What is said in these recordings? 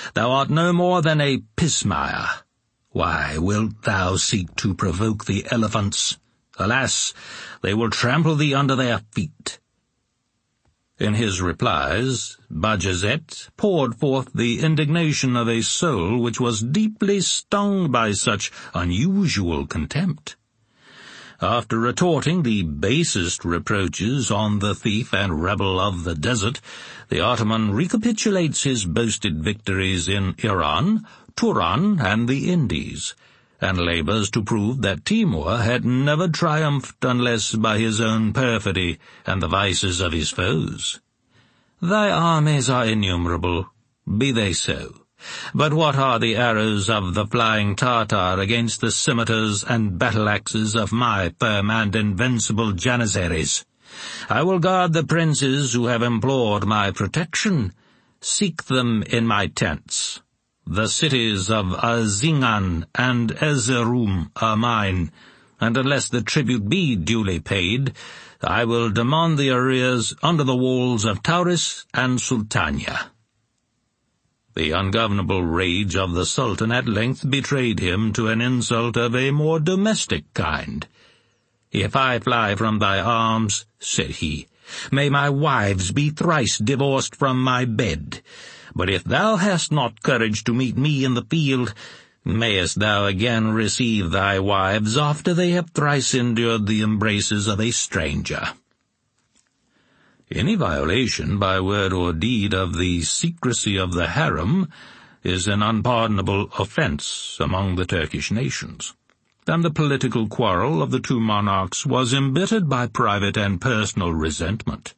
Thou art no more than a pismire. Why wilt thou seek to provoke the elephants? Alas, they will trample thee under their feet." In his replies, Bajazet poured forth the indignation of a soul which was deeply stung by such unusual contempt. After retorting the basest reproaches on the thief and rebel of the desert, the Ottoman recapitulates his boasted victories in Iran, Turan, and the Indies, and labours to prove that Timur had never triumphed unless by his own perfidy and the vices of his foes. "Thy armies are innumerable, be they so. But what are the arrows of the flying Tartar against the scimitars and battle-axes of my firm and invincible Janissaries? I will guard the princes who have implored my protection. Seek them in my tents. The cities of Azingan and Erzurum are mine, and unless the tribute be duly paid, I will demand the arrears under the walls of Tauris and Sultania." The ungovernable rage of the Sultan at length betrayed him to an insult of a more domestic kind. "If I fly from thy arms," said he, "may my wives be thrice divorced from my bed. But if thou hast not courage to meet me in the field, mayest thou again receive thy wives after they have thrice endured the embraces of a stranger." Any violation by word or deed of the secrecy of the harem is an unpardonable offence among the Turkish nations, and the political quarrel of the two monarchs was embittered by private and personal resentment.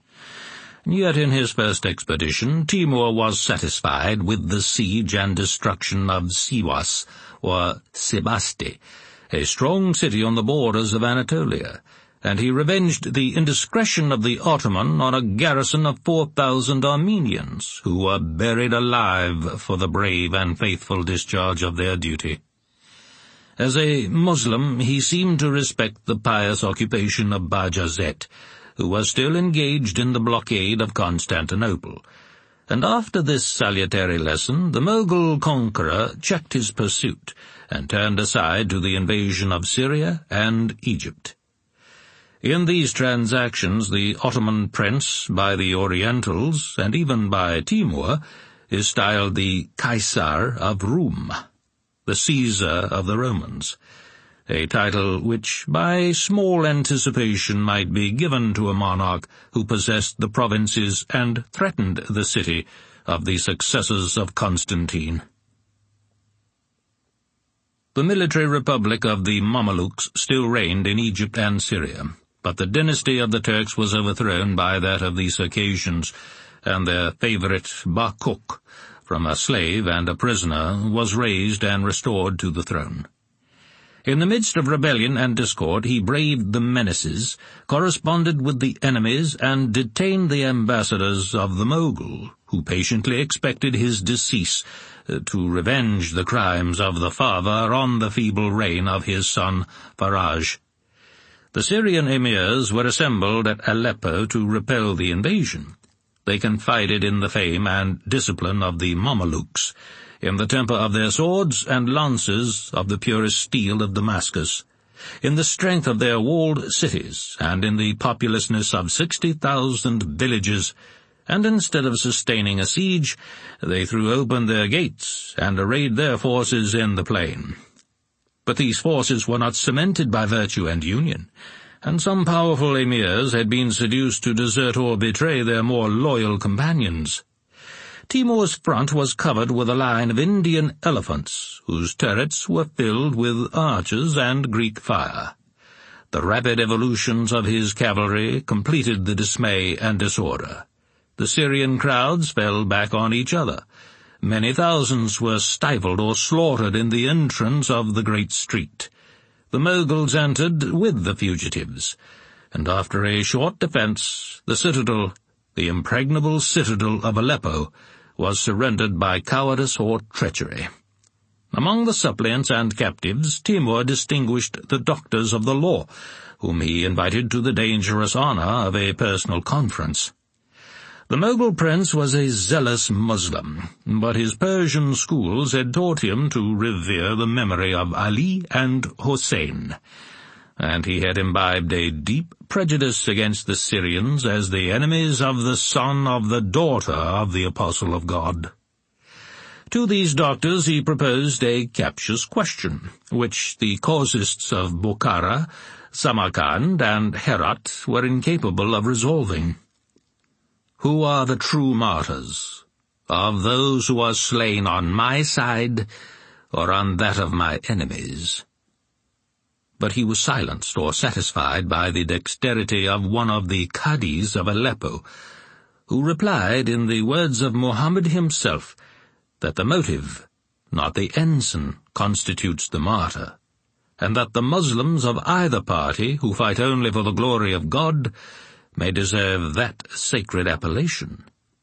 Yet in his first expedition, Timur was satisfied with the siege and destruction of Sivas, or Sebaste, a strong city on the borders of Anatolia, and he revenged the indiscretion of the Ottoman on a garrison of 4,000 Armenians, who were buried alive for the brave and faithful discharge of their duty. As a Muslim, he seemed to respect the pious occupation of Bajazet, who was still engaged in the blockade of Constantinople, and after this salutary lesson, the Mughal conqueror checked his pursuit and turned aside to the invasion of Syria and Egypt. In these transactions, the Ottoman prince, by the Orientals, and even by Timur, is styled the Caesar of Rum, the Caesar of the Romans, a title which, by small anticipation, might be given to a monarch who possessed the provinces and threatened the city of the successors of Constantine. The military republic of the Mamelukes still reigned in Egypt and Syria, but the dynasty of the Turks was overthrown by that of the Circassians, and their favourite Bakuk, from a slave and a prisoner, was raised and restored to the throne. In the midst of rebellion and discord, he braved the menaces, corresponded with the enemies, and detained the ambassadors of the Mughal, who patiently expected his decease, to revenge the crimes of the father on the feeble reign of his son Faraj. The Syrian emirs were assembled at Aleppo to repel the invasion. They confided in the fame and discipline of the Mamelukes, in the temper of their swords and lances of the purest steel of Damascus, in the strength of their walled cities, and in the populousness of 60,000 villages, and instead of sustaining a siege, they threw open their gates and arrayed their forces in the plain. But these forces were not cemented by virtue and union, and some powerful emirs had been seduced to desert or betray their more loyal companions. Timur's front was covered with a line of Indian elephants, whose turrets were filled with archers and Greek fire. The rapid evolutions of his cavalry completed the dismay and disorder. The Syrian crowds fell back on each other. Many thousands were stifled or slaughtered in the entrance of the great street. The Mughals entered with the fugitives, and after a short defence, the citadel, the impregnable citadel of Aleppo, was surrendered by cowardice or treachery. Among the suppliants and captives, Timur distinguished the doctors of the law, whom he invited to the dangerous honour of a personal conference. The Mughal prince was a zealous Muslim, but his Persian schools had taught him to revere the memory of Ali and Hussein, and he had imbibed a deep prejudice against the Syrians as the enemies of the son of the daughter of the Apostle of God. To these doctors he proposed a captious question, which the casuists of Bukhara, Samarkand, and Herat were incapable of resolving. Who are the true martyrs, of those who are slain on my side or on that of my enemies? But he was silenced or satisfied by the dexterity of one of the Qadis of Aleppo, who replied in the words of Muhammad himself that the motive, not the ensign, constitutes the martyr, and that the Muslims of either party who fight only for the glory of God may deserve that sacred appellation.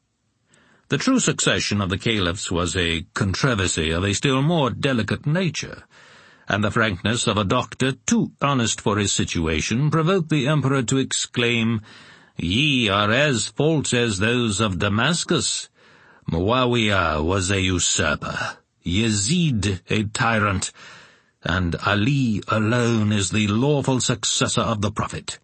The true succession of the caliphs was a controversy of a still more delicate nature, and the frankness of a doctor too honest for his situation provoked the emperor to exclaim, "Ye are as false as those of Damascus. Muawiyah was a usurper, Yazid a tyrant, and Ali alone is the lawful successor of the Prophet."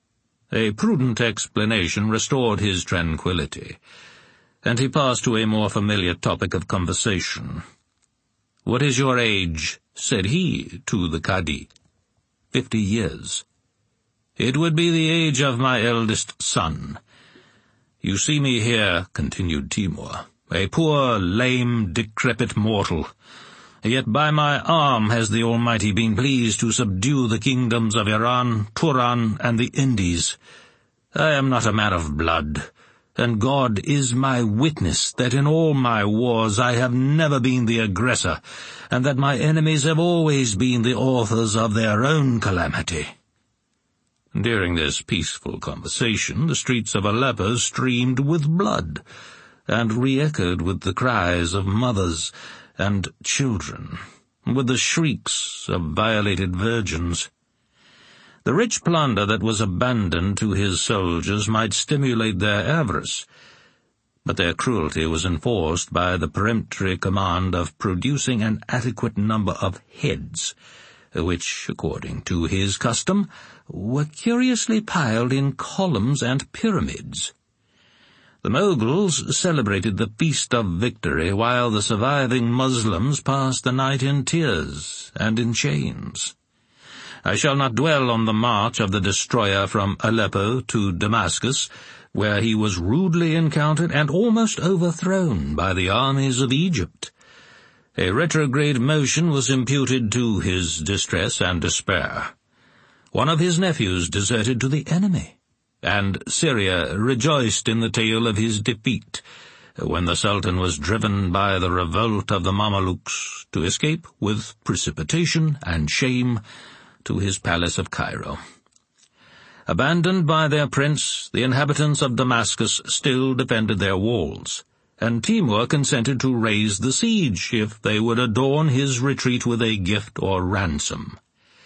A prudent explanation restored his tranquillity, and he passed to a more familiar topic of conversation. "What is your age?" said he to the Qadi. 50 years. "It would be the age of my eldest son. You see me here," continued Timur, "a poor, lame, decrepit mortal. Yet by my arm has the Almighty been pleased to subdue the kingdoms of Iran, Turan, and the Indies. I am not a man of blood, and God is my witness that in all my wars I have never been the aggressor, and that my enemies have always been the authors of their own calamity." During this peaceful conversation, the streets of Aleppo streamed with blood, and re-echoed with the cries of mothers and children, with the shrieks of violated virgins. The rich plunder that was abandoned to his soldiers might stimulate their avarice, but their cruelty was enforced by the peremptory command of producing an adequate number of heads, which, according to his custom, were curiously piled in columns and pyramids. The Mughals celebrated the feast of victory, while the surviving Muslims passed the night in tears and in chains. I shall not dwell on the march of the destroyer from Aleppo to Damascus, where he was rudely encountered and almost overthrown by the armies of Egypt. A retrograde motion was imputed to his distress and despair. One of his nephews deserted to the enemy, and Syria rejoiced in the tale of his defeat, when the Sultan was driven by the revolt of the Mamelukes to escape with precipitation and shame to his palace of Cairo. Abandoned by their prince, the inhabitants of Damascus still defended their walls, and Timur consented to raise the siege if they would adorn his retreat with a gift or ransom,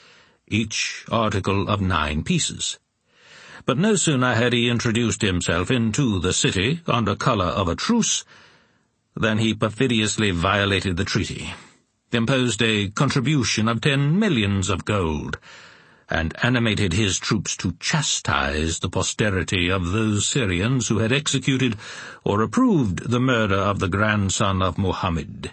each article of 9 pieces. But no sooner had he introduced himself into the city under colour of a truce than he perfidiously violated the treaty, imposed a contribution of 10 millions of gold, and animated his troops to chastise the posterity of those Syrians who had executed or approved the murder of the grandson of Muhammad.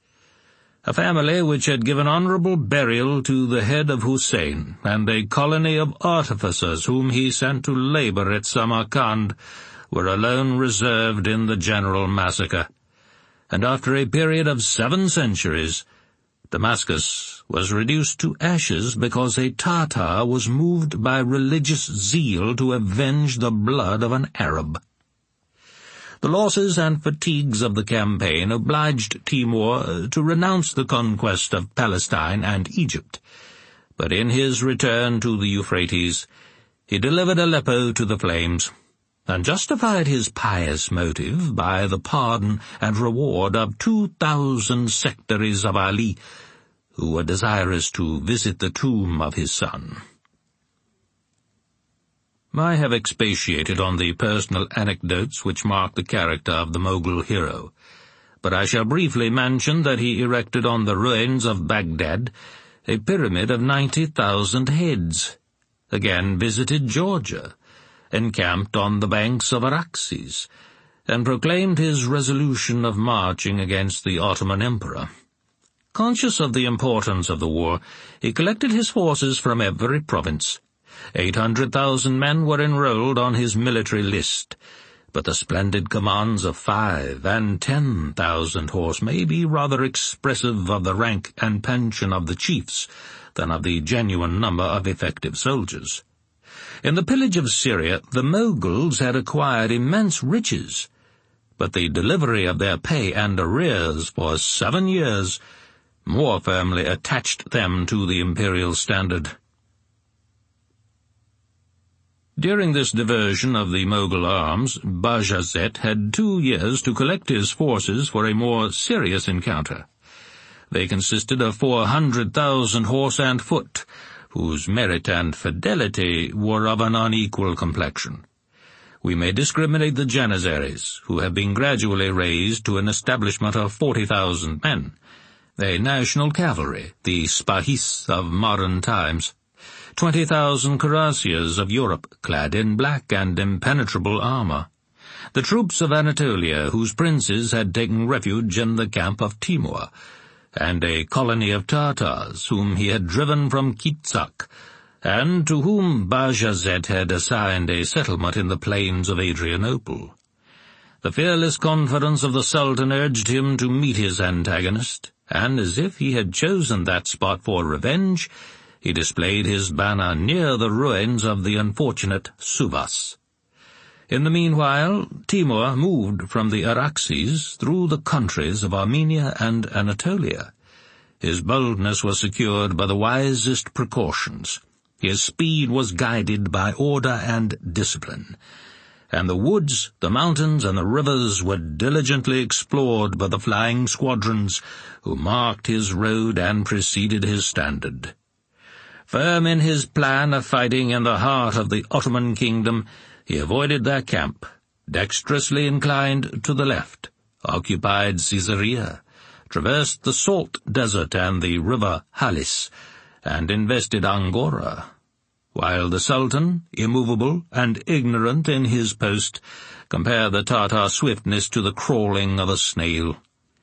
A family which had given honourable burial to the head of Hussein, and a colony of artificers whom he sent to labour at Samarkand, were alone reserved in the general massacre, and after a period of 7 centuries, Damascus was reduced to ashes because a Tartar was moved by religious zeal to avenge the blood of an Arab. The losses and fatigues of the campaign obliged Timur to renounce the conquest of Palestine and Egypt, but in his return to the Euphrates, he delivered Aleppo to the flames, and justified his pious motive by the pardon and reward of 2,000 sectaries of Ali, who were desirous to visit the tomb of his son. I have expatiated on the personal anecdotes which mark the character of the Mughal hero, but I shall briefly mention that he erected on the ruins of Baghdad a pyramid of 90,000 heads, again visited Georgia, encamped on the banks of Araxes, and proclaimed his resolution of marching against the Ottoman Emperor. Conscious of the importance of the war, he collected his forces from every province. 800,000 men were enrolled on his military list, but the splendid commands of 5,000 and 10,000 horse may be rather expressive of the rank and pension of the chiefs than of the genuine number of effective soldiers. In the pillage of Syria, the Mughals had acquired immense riches, but the delivery of their pay and arrears for 7 years more firmly attached them to the imperial standard. During this diversion of the Mughal arms, Bajazet had 2 years to collect his forces for a more serious encounter. They consisted of 400,000 horse and foot, whose merit and fidelity were of an unequal complexion. We may discriminate the Janissaries, who have been gradually raised to an establishment of 40,000 men, a national cavalry, the Spahis of modern times, 20,000 cuirassiers of Europe, clad in black and impenetrable armor, the troops of Anatolia, whose princes had taken refuge in the camp of Timur, and a colony of Tartars, whom he had driven from Kitsak, and to whom Bajazet had assigned a settlement in the plains of Adrianople. The fearless confidence of the Sultan urged him to meet his antagonist, and as if he had chosen that spot for revenge, he displayed his banner near the ruins of the unfortunate Suvas. In the meanwhile, Timur moved from the Araxes through the countries of Armenia and Anatolia. His boldness was secured by the wisest precautions. His speed was guided by order and discipline, and the woods, the mountains, and the rivers were diligently explored by the flying squadrons who marked his road and preceded his standard. Firm in his plan of fighting in the heart of the Ottoman kingdom, he avoided their camp, dexterously inclined to the left, occupied Caesarea, traversed the Salt Desert and the river Halis, and invested Angora, while the Sultan, immovable and ignorant in his post, compared the Tartar swiftness to the crawling of a snail.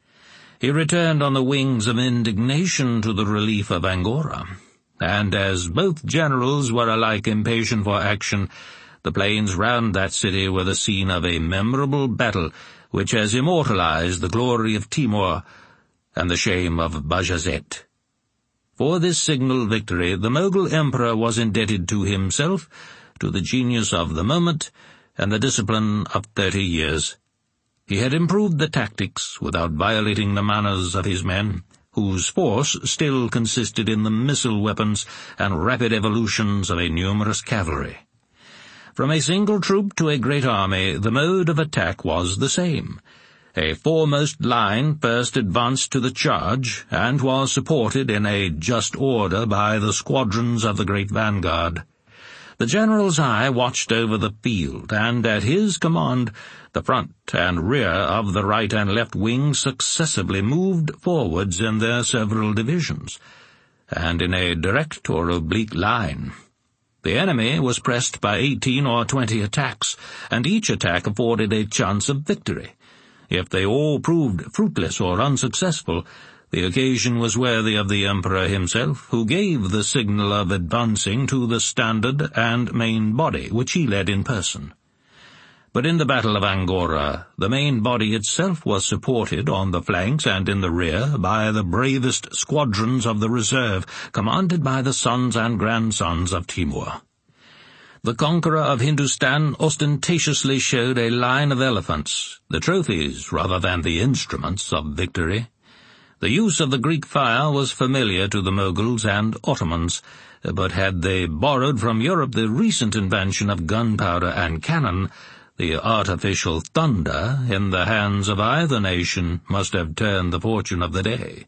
He returned on the wings of indignation to the relief of Angora, and as both generals were alike impatient for action, the plains round that city were the scene of a memorable battle which has immortalized the glory of Timur and the shame of Bajazet. For this signal victory the Mughal emperor was indebted to himself, to the genius of the moment, and the discipline of 30 years. He had improved the tactics without violating the manners of his men, whose force still consisted in the missile weapons and rapid evolutions of a numerous cavalry. From a single troop to a great army, the mode of attack was the same. A foremost line first advanced to the charge, and was supported in a just order by the squadrons of the great vanguard. The general's eye watched over the field, and at his command the front and rear of the right and left wings successively moved forwards in their several divisions, and in a direct or oblique line. The enemy was pressed by 18 or 20 attacks, and each attack afforded a chance of victory. If they all proved fruitless or unsuccessful, the occasion was worthy of the emperor himself, who gave the signal of advancing to the standard and main body, which he led in person. But in the Battle of Angora, the main body itself was supported on the flanks and in the rear by the bravest squadrons of the reserve, commanded by the sons and grandsons of Timur. The conqueror of Hindustan ostentatiously showed a line of elephants, the trophies rather than the instruments of victory. The use of the Greek fire was familiar to the Mughals and Ottomans, but had they borrowed from Europe the recent invention of gunpowder and cannon, the artificial thunder in the hands of either nation must have turned the fortune of the day.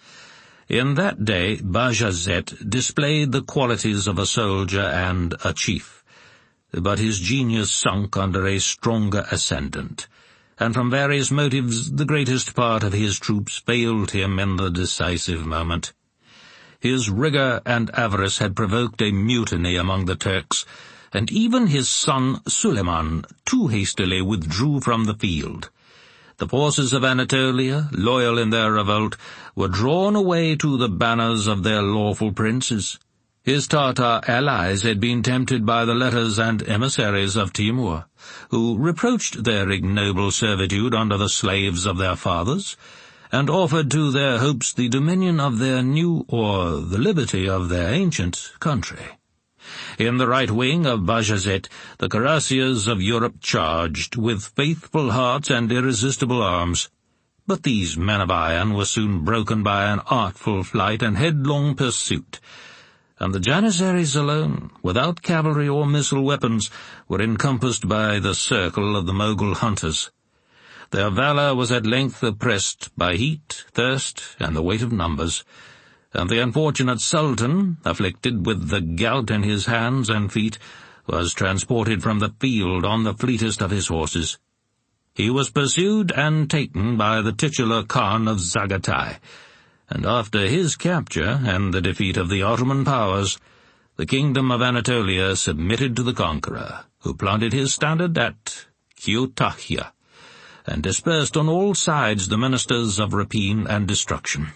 In that day Bajazet displayed the qualities of a soldier and a chief. but his genius sunk under a stronger ascendant, and from various motives the greatest part of his troops failed him in the decisive moment. His rigour and avarice had provoked a mutiny among the Turks, and even his son Suleiman too hastily withdrew from the field. The forces of Anatolia, loyal in their revolt, were drawn away to the banners of their lawful princes. His Tartar allies had been tempted by the letters and emissaries of Timur, who reproached their ignoble servitude under the slaves of their fathers, and offered to their hopes the dominion of their new, or the liberty of their ancient, country. In the right wing of Bajazet, the cuirassiers of Europe charged, with faithful hearts and irresistible arms. But these men of iron were soon broken by an artful flight and headlong pursuit, and the Janissaries alone, without cavalry or missile weapons, were encompassed by the circle of the Mogul hunters. Their valour was at length oppressed by heat, thirst, and the weight of numbers, and the unfortunate Sultan, afflicted with the gout in his hands and feet, was transported from the field on the fleetest of his horses. He was pursued and taken by the titular Khan of Zagatai, and after his capture and the defeat of the Ottoman powers, the kingdom of Anatolia submitted to the conqueror, who planted his standard at Kütahya, and dispersed on all sides the ministers of rapine and destruction.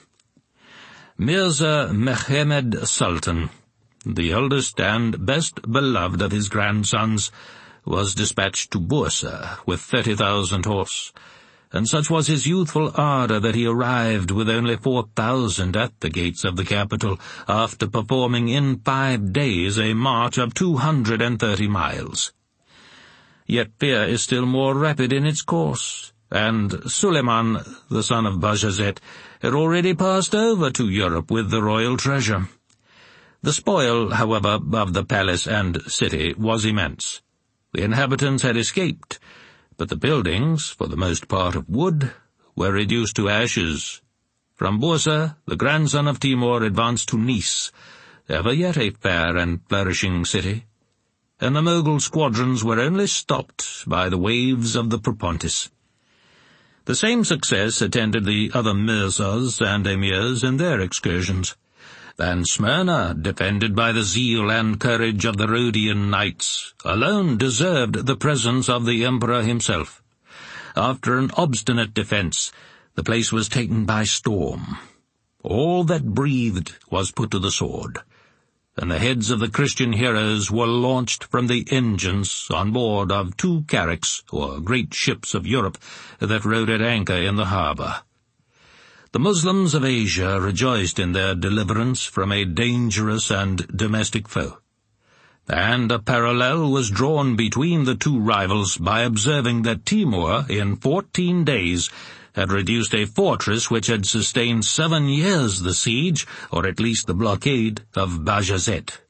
Mirza Mehmed Sultan, the eldest and best beloved of his grandsons, was dispatched to Bursa with 30,000 horse, and such was his youthful ardour that he arrived with only 4,000 at the gates of the capital, after performing in 5 days a march of 230 miles. Yet fear is still more rapid in its course, and Suleiman, the son of Bajazet, had already passed over to Europe with the royal treasure. The spoil, however, of the palace and city was immense. The inhabitants had escaped, but the buildings, for the most part of wood, were reduced to ashes. From Bursa, the grandson of Timur advanced to Nice, ever yet a fair and flourishing city, and the Mogul squadrons were only stopped by the waves of the Propontis. The same success attended the other Mirzas and Emirs in their excursions, and Smyrna, defended by the zeal and courage of the Rhodian knights, alone deserved the presence of the emperor himself. After an obstinate defence, the place was taken by storm. All that breathed was put to the sword, and the heads of the Christian heroes were launched from the engines on board of 2 carracks, or great ships of Europe, that rode at anchor in the harbour. The Muslims of Asia rejoiced in their deliverance from a dangerous and domestic foe, and a parallel was drawn between the 2 rivals by observing that Timur, in 14 days, had reduced a fortress which had sustained 7 years the siege, or at least the blockade, of Bajazet.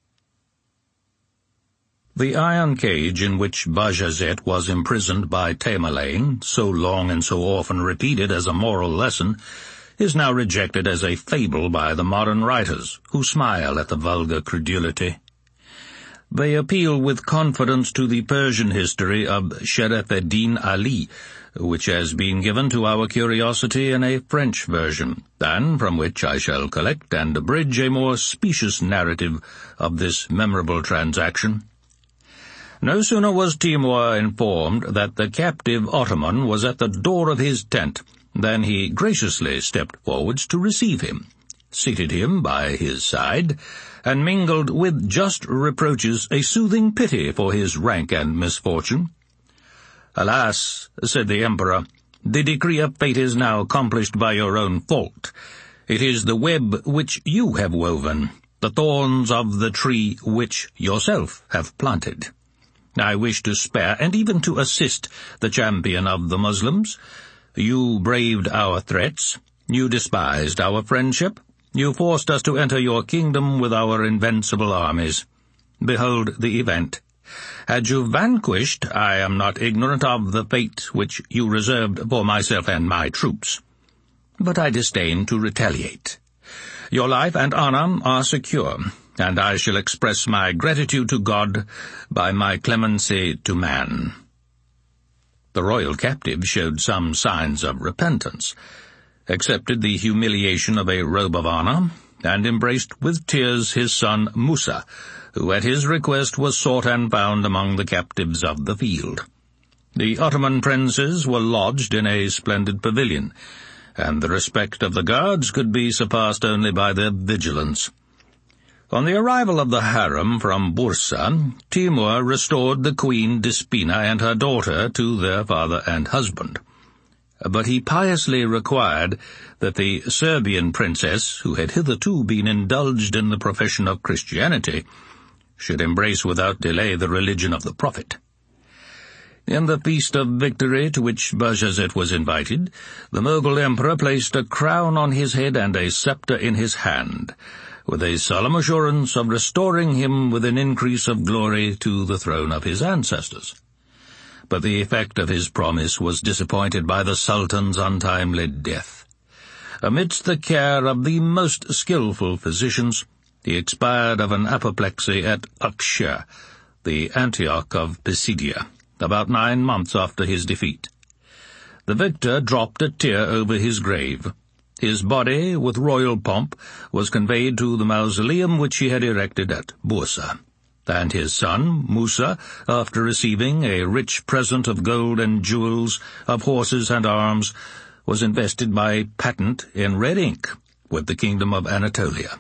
The iron cage in which Bajazet was imprisoned by Tamerlane, so long and so often repeated as a moral lesson, is now rejected as a fable by the modern writers, who smile at the vulgar credulity. They appeal with confidence to the Persian history of Sharaf-ed-Din Ali, which has been given to our curiosity in a French version, and from which I shall collect and abridge a more specious narrative of this memorable transaction. No sooner was Timur informed that the captive Ottoman was at the door of his tent than he graciously stepped forwards to receive him, seated him by his side, and mingled with just reproaches a soothing pity for his rank and misfortune. "Alas," said the emperor, "the decree of fate is now accomplished by your own fault. It is the web which you have woven, the thorns of the tree which yourself have planted. I wish to spare and even to assist the champion of the Muslims. You braved our threats, you despised our friendship, you forced us to enter your kingdom with our invincible armies. Behold the event. Had you vanquished, I am not ignorant of the fate which you reserved for myself and my troops. But I disdain to retaliate. Your life and honor are secure, and I shall express my gratitude to God by my clemency to man." The royal captive showed some signs of repentance, accepted the humiliation of a robe of honor, and embraced with tears his son Musa, who at his request was sought and found among the captives of the field. The Ottoman princes were lodged in a splendid pavilion, and the respect of the guards could be surpassed only by their vigilance. On the arrival of the harem from Bursa, Timur restored the Queen Despina and her daughter to their father and husband. But he piously required that the Serbian princess, who had hitherto been indulged in the profession of Christianity, should embrace without delay the religion of the Prophet. In the feast of victory to which Bajazet was invited, the Mughal emperor placed a crown on his head and a scepter in his hand, with a solemn assurance of restoring him with an increase of glory to the throne of his ancestors. But the effect of his promise was disappointed by the Sultan's untimely death. Amidst the care of the most skillful physicians, he expired of an apoplexy at Akshar, the Antioch of Pisidia, about 9 months after his defeat. The victor dropped a tear over his grave. His body, with royal pomp, was conveyed to the mausoleum which he had erected at Bursa, and his son, Musa, after receiving a rich present of gold and jewels, of horses and arms, was invested by patent in red ink with the kingdom of Anatolia.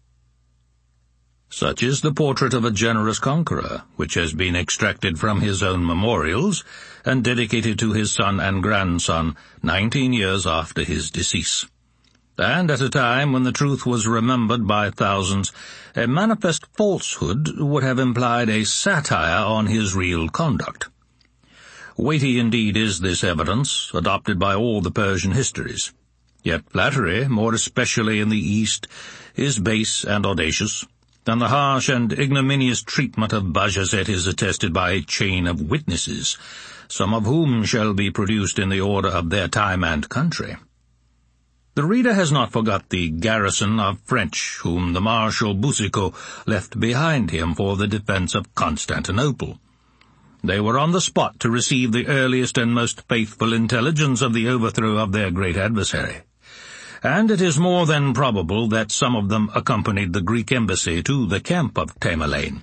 Such is the portrait of a generous conqueror, which has been extracted from his own memorials and dedicated to his son and grandson 19 years after his decease. And at a time when the truth was remembered by thousands, a manifest falsehood would have implied a satire on his real conduct. Weighty indeed is this evidence, adopted by all the Persian histories. Yet flattery, more especially in the East, is base and audacious, and the harsh and ignominious treatment of Bajazet is attested by a chain of witnesses, some of whom shall be produced in the order of their time and country. The reader has not forgot the garrison of French whom the Marshal Boucicaut left behind him for the defense of Constantinople. They were on the spot to receive the earliest and most faithful intelligence of the overthrow of their great adversary, and it is more than probable that some of them accompanied the Greek embassy to the camp of Tamerlane.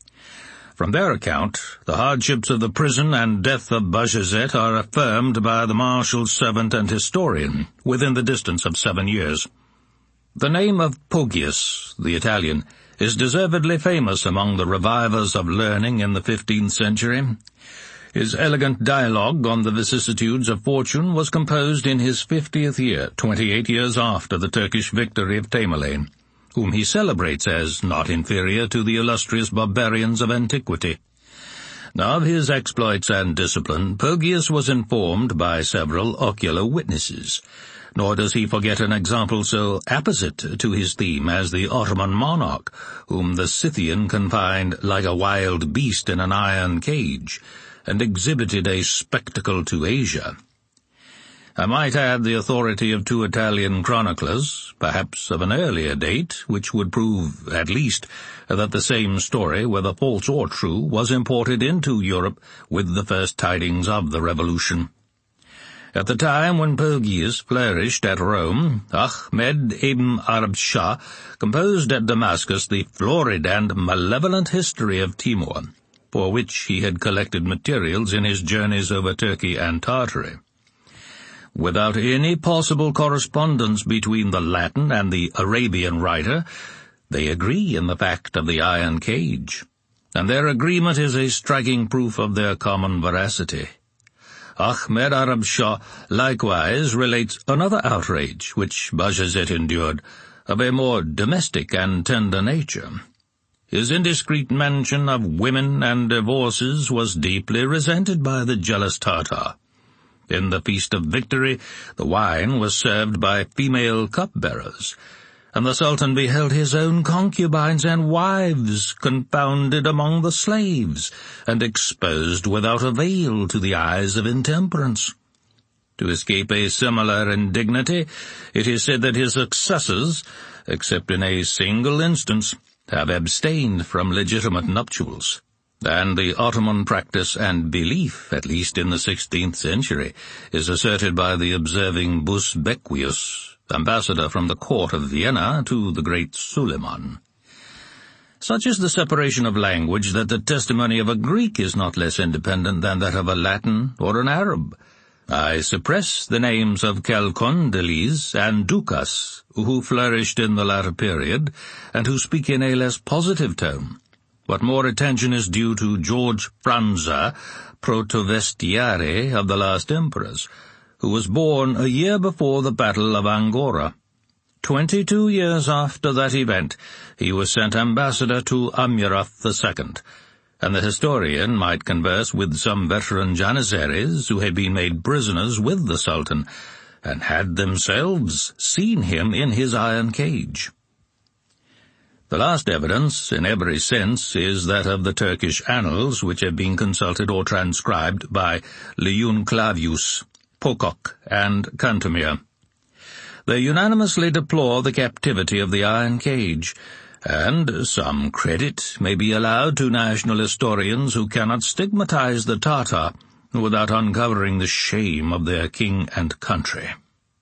From their account, the hardships of the prison and death of Bajazet are affirmed by the marshal's servant and historian within the distance of 7 years. The name of Poggius, the Italian, is deservedly famous among the revivers of learning in the 15th century. His elegant dialogue on the vicissitudes of fortune was composed in his 50th year, 28 years after the Turkish victory of Tamerlane, whom he celebrates as not inferior to the illustrious barbarians of antiquity. Now of his exploits and discipline, Poggius was informed by several ocular witnesses, nor does he forget an example so apposite to his theme as the Ottoman monarch, whom the Scythian confined like a wild beast in an iron cage, and exhibited a spectacle to Asia. I might add the authority of 2 Italian chroniclers, perhaps of an earlier date, which would prove, at least, that the same story, whether false or true, was imported into Europe with the first tidings of the Revolution. At the time when Poggius flourished at Rome, Ahmed ibn Arab Shah composed at Damascus the florid and malevolent history of Timur, for which he had collected materials in his journeys over Turkey and Tartary. Without any possible correspondence between the Latin and the Arabian writer, they agree in the fact of the iron cage, and their agreement is a striking proof of their common veracity. Ahmed Arab Shah likewise relates another outrage which Bajazet endured, of a more domestic and tender nature. His indiscreet mention of women and divorces was deeply resented by the jealous Tartar. In the Feast of Victory, the wine was served by female cupbearers, and the Sultan beheld his own concubines and wives confounded among the slaves, and exposed without avail to the eyes of intemperance. To escape a similar indignity, it is said that his successors, except in a single instance, have abstained from legitimate nuptials, and the Ottoman practice and belief, at least in the 16th century, is asserted by the observing Busbequius, ambassador from the court of Vienna to the great Suleiman. Such is the separation of language that the testimony of a Greek is not less independent than that of a Latin or an Arab. I suppress the names of Chalcondyles and Ducas, who flourished in the latter period, and who speak in a less positive tone. But more attention is due to George Franza, protovestiare of the last emperors, who was born a year before the Battle of Angora. 22 years after that event, he was sent ambassador to Amurath II, and the historian might converse with some veteran Janissaries who had been made prisoners with the Sultan, and had themselves seen him in his iron cage. The last evidence, in every sense, is that of the Turkish annals, which have been consulted or transcribed by Leon Clavius, Pocock, and Cantemir. They unanimously deplore the captivity of the iron cage, and some credit may be allowed to national historians who cannot stigmatize the Tatar without uncovering the shame of their king and country.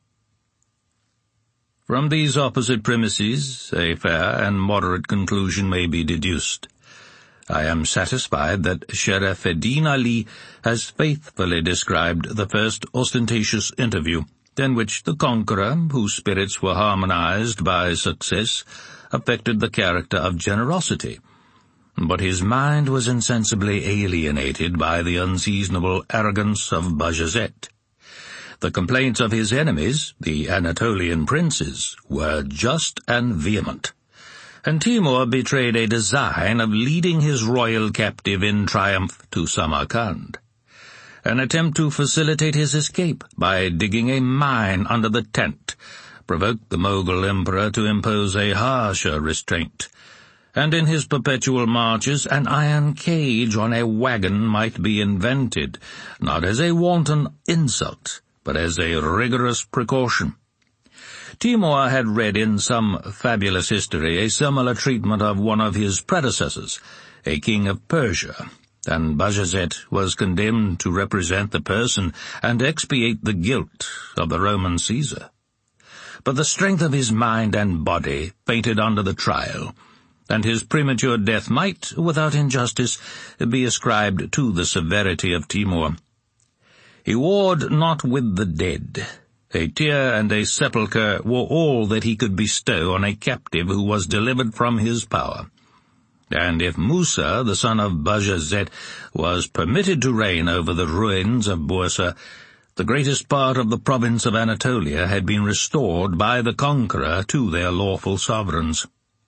From these opposite premises, a fair and moderate conclusion may be deduced. I am satisfied that Sheriff-ed-Din Ali has faithfully described the first ostentatious interview, in which the conqueror, whose spirits were harmonized by success, affected the character of generosity. But his mind was insensibly alienated by the unseasonable arrogance of Bajazet. The complaints of his enemies, the Anatolian princes, were just and vehement, and Timur betrayed a design of leading his royal captive in triumph to Samarkand. An attempt to facilitate his escape by digging a mine under the tent provoked the Mughal emperor to impose a harsher restraint, and in his perpetual marches an iron cage on a wagon might be invented, not as a wanton insult, but as a rigorous precaution. Timur had read in some fabulous history a similar treatment of one of his predecessors, a king of Persia, and Bajazet was condemned to represent the person and expiate the guilt of the Roman Caesar. But the strength of his mind and body fainted under the trial, and his premature death might, without injustice, be ascribed to the severity of Timur. He warred not with the dead. A tear and a sepulchre were all that he could bestow on a captive who was delivered from his power. And if Musa, the son of Bajazet, was permitted to reign over the ruins of Bursa, the greatest part of the province of Anatolia had been restored by the conqueror to their lawful sovereigns.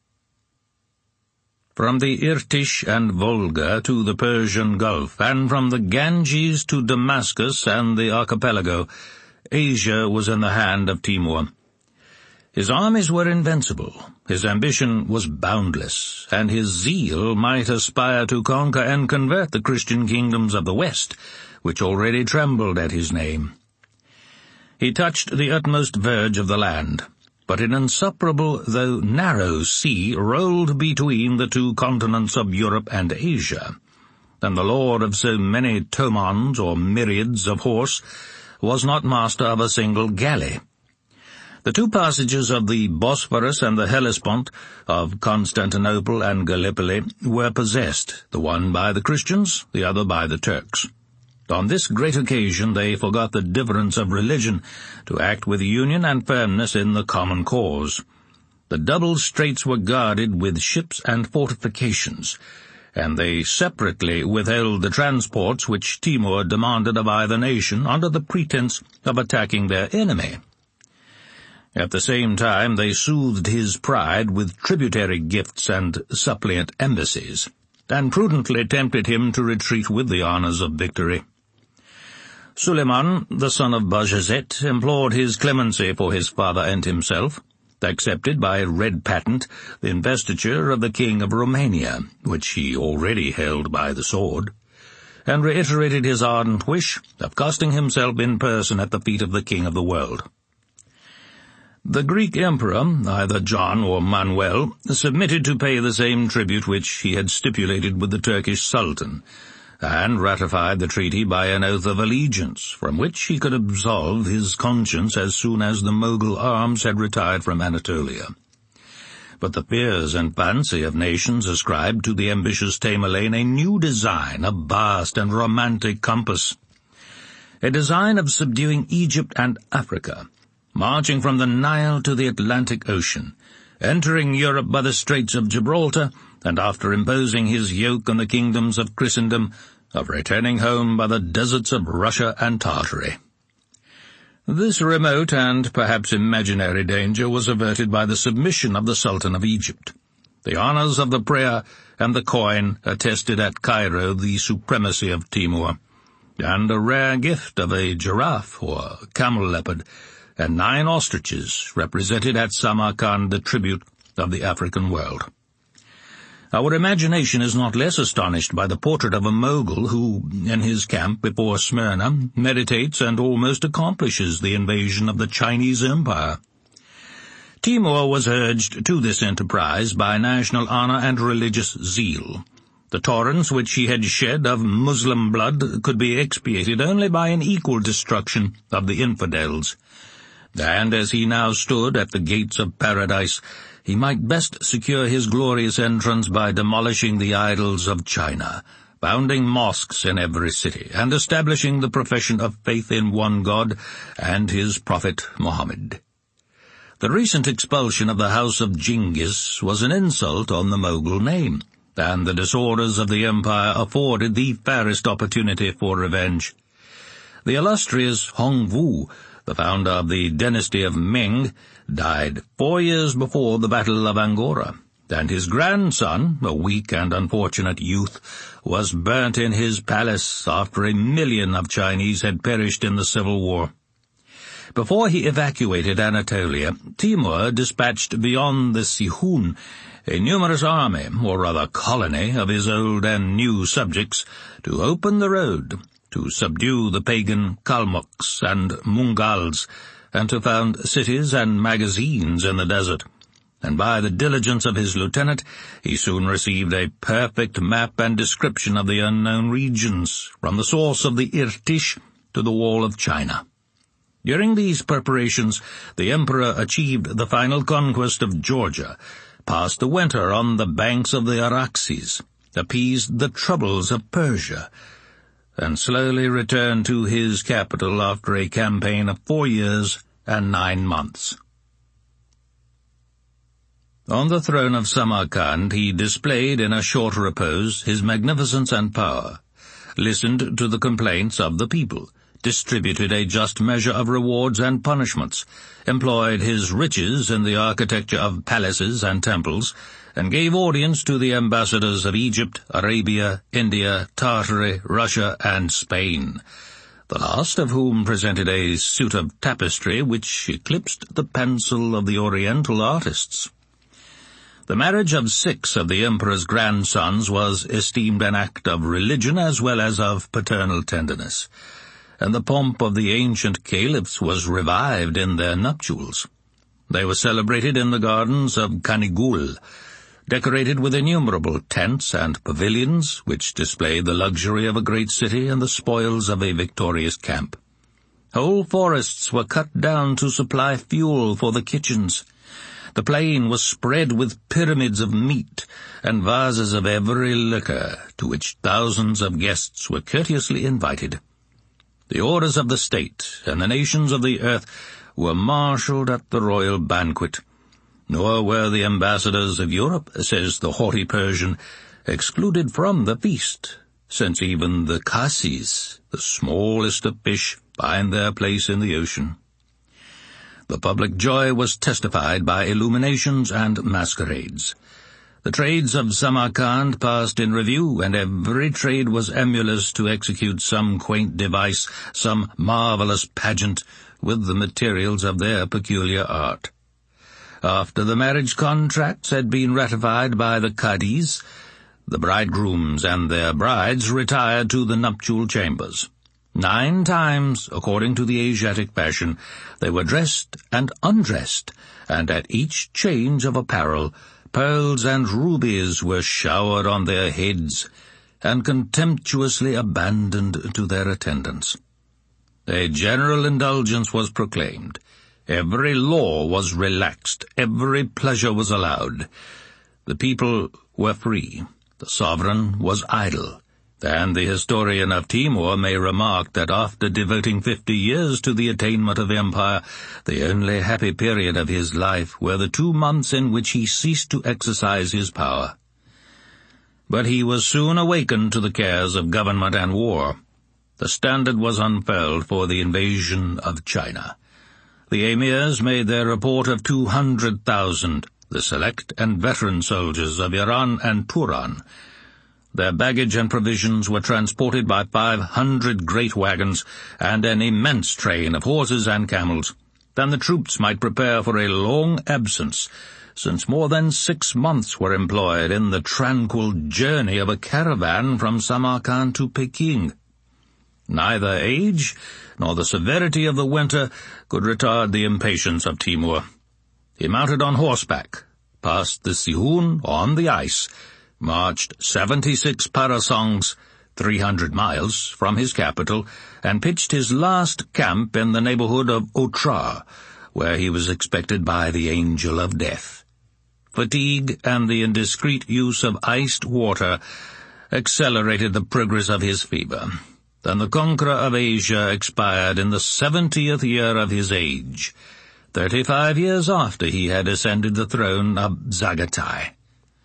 From the Irtish and Volga to the Persian Gulf, and from the Ganges to Damascus and the archipelago, Asia was in the hand of Timur. His armies were invincible, his ambition was boundless, and his zeal might aspire to conquer and convert the Christian kingdoms of the West, which already trembled at his name. He touched the utmost verge of the land, but an insuperable though narrow sea rolled between the two continents of Europe and Asia, and the lord of so many tomans or myriads of horse was not master of a single galley. The two passages of the Bosphorus and the Hellespont, of Constantinople and Gallipoli, were possessed, the one by the Christians, the other by the Turks. On this great occasion they forgot the difference of religion to act with union and firmness in the common cause. The double straits were guarded with ships and fortifications, and they separately withheld the transports which Timur demanded of either nation under the pretense of attacking their enemy. At the same time they soothed his pride with tributary gifts and suppliant embassies, and prudently tempted him to retreat with the honors of victory. Suleiman, the son of Bajazet, implored his clemency for his father and himself, accepted by red patent the investiture of the king of Romania, which he already held by the sword, and reiterated his ardent wish of casting himself in person at the feet of the king of the world. The Greek emperor, either John or Manuel, submitted to pay the same tribute which he had stipulated with the Turkish Sultan, and ratified the treaty by an oath of allegiance, from which he could absolve his conscience as soon as the Mughal arms had retired from Anatolia. But the fears and fancy of nations ascribed to the ambitious Tamerlane a new design of vast and romantic compass, a design of subduing Egypt and Africa, marching from the Nile to the Atlantic Ocean, entering Europe by the Straits of Gibraltar, and after imposing his yoke on the kingdoms of Christendom, of returning home by the deserts of Russia and Tartary. This remote and perhaps imaginary danger was averted by the submission of the Sultan of Egypt. The honors of the prayer and the coin attested at Cairo the supremacy of Timur, and a rare gift of a giraffe or camel leopard and 9 ostriches represented at Samarkand the tribute of the African world. Our imagination is not less astonished by the portrait of a Mughal who, in his camp before Smyrna, meditates and almost accomplishes the invasion of the Chinese Empire. Timur was urged to this enterprise by national honor and religious zeal. The torrents which he had shed of Muslim blood could be expiated only by an equal destruction of the infidels. And as he now stood at the gates of paradise, he might best secure his glorious entrance by demolishing the idols of China, founding mosques in every city, and establishing the profession of faith in one God and his prophet Muhammad. The recent expulsion of the house of Genghis was an insult on the Mughal name, and the disorders of the empire afforded the fairest opportunity for revenge. The illustrious Hongwu, the founder of the dynasty of Ming, died 4 years before the Battle of Angora, and his grandson, a weak and unfortunate youth, was burnt in his palace after 1 million of Chinese had perished in the civil war. Before he evacuated Anatolia, Timur dispatched beyond the Sihun a numerous army, or rather colony, of his old and new subjects to open the road, to subdue the pagan Kalmucks and Mungals, and to found cities and magazines in the desert. And by the diligence of his lieutenant, he soon received a perfect map and description of the unknown regions, from the source of the Irtish to the wall of China. During these preparations, the emperor achieved the final conquest of Georgia, passed the winter on the banks of the Araxes, appeased the troubles of Persia, and slowly returned to his capital after a campaign of 4 years and 9 months. On the throne of Samarkand he displayed in a short repose his magnificence and power, listened to the complaints of the people, distributed a just measure of rewards and punishments, employed his riches in the architecture of palaces and temples, and gave audience to the ambassadors of Egypt, Arabia, India, Tartary, Russia, and Spain, the last of whom presented a suit of tapestry which eclipsed the pencil of the Oriental artists. The marriage of 6 of the emperor's grandsons was esteemed an act of religion as well as of paternal tenderness, and the pomp of the ancient caliphs was revived in their nuptials. They were celebrated in the gardens of Canigul, decorated with innumerable tents and pavilions, which displayed the luxury of a great city and the spoils of a victorious camp. Whole forests were cut down to supply fuel for the kitchens. The plain was spread with pyramids of meat and vases of every liquor, to which thousands of guests were courteously invited. The orders of the state and the nations of the earth were marshalled at the royal banquet, nor were the ambassadors of Europe, says the haughty Persian, excluded from the feast, since even the cassis, the smallest of fish, find their place in the ocean. The public joy was testified by illuminations and masquerades. The trades of Samarkand passed in review, and every trade was emulous to execute some quaint device, some marvelous pageant, with the materials of their peculiar art. After the marriage contracts had been ratified by the Cadis, the bridegrooms and their brides retired to the nuptial chambers. 9 times, according to the Asiatic fashion, they were dressed and undressed, and at each change of apparel, pearls and rubies were showered on their heads, and contemptuously abandoned to their attendants. A general indulgence was proclaimed. Every law was relaxed. Every pleasure was allowed. The people were free. The sovereign was idle. And the historian of Timur may remark that after devoting 50 years to the attainment of empire, the only happy period of his life were the 2 months in which he ceased to exercise his power. But he was soon awakened to the cares of government and war. The standard was unfurled for the invasion of China. The emirs made their report of 200,000, the select and veteran soldiers of Iran and Turan. Their baggage and provisions were transported by 500 great wagons and an immense train of horses and camels. Then the troops might prepare for a long absence, since more than 6 months were employed in the tranquil journey of a caravan from Samarkand to Peking. Neither age nor the severity of the winter could retard the impatience of Timur. He mounted on horseback, passed the Sihun on the ice, marched 76 parasangs, 300 miles, from his capital, and pitched his last camp in the neighborhood of Otrar, where he was expected by the angel of death. Fatigue and the indiscreet use of iced water accelerated the progress of his fever. Then the conqueror of Asia expired in the 70th year of his age, 35 years after he had ascended the throne of Zagatai.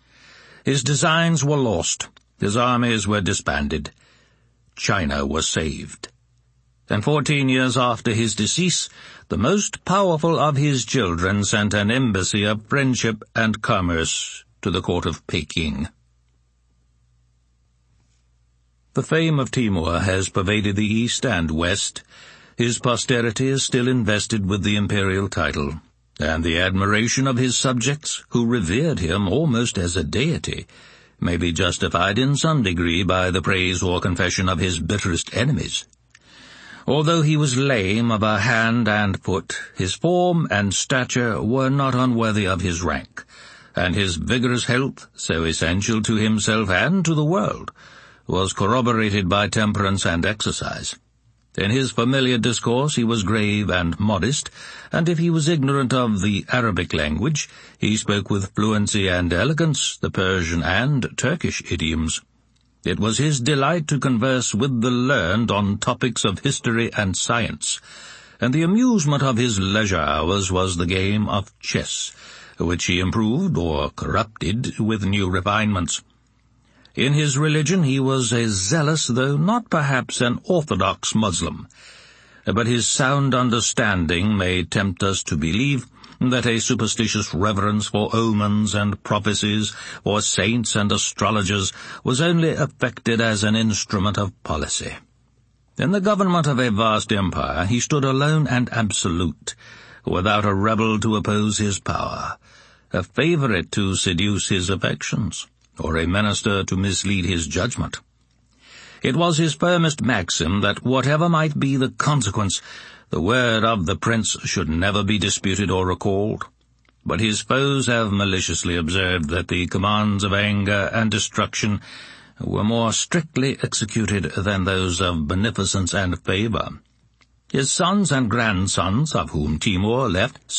His designs were lost, his armies were disbanded, China was saved. And 14 years after his decease, the most powerful of his children sent an embassy of friendship and commerce to the court of Peking. The fame of Timur has pervaded the East and West. His posterity is still invested with the imperial title, and the admiration of his subjects, who revered him almost as a deity, may be justified in some degree by the praise or confession of his bitterest enemies. Although he was lame of a hand and foot, his form and stature were not unworthy of his rank, and his vigorous health, so essential to himself and to the world, was corroborated by temperance and exercise. In his familiar discourse he was grave and modest, and if he was ignorant of the Arabic language, he spoke with fluency and elegance the Persian and Turkish idioms. It was his delight to converse with the learned on topics of history and science, and the amusement of his leisure hours was the game of chess, which he improved or corrupted with new refinements. In his religion he was a zealous, though not perhaps an orthodox Muslim, but his sound understanding may tempt us to believe that a superstitious reverence for omens and prophecies, for saints and astrologers, was only affected as an instrument of policy. In the government of a vast empire he stood alone and absolute, without a rebel to oppose his power, a favorite to seduce his affections, or a minister to mislead his judgment. It was his firmest maxim that whatever might be the consequence, the word of the prince should never be disputed or recalled. But his foes have maliciously observed that the commands of anger and destruction were more strictly executed than those of beneficence and favor. His sons and grandsons, of whom Timur left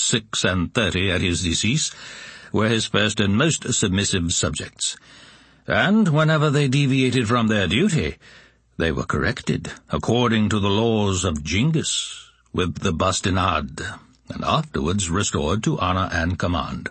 36 at his decease, were his first and most submissive subjects, and whenever they deviated from their duty, they were corrected, according to the laws of Genghis, with the bastinade, and afterwards restored to honor and command.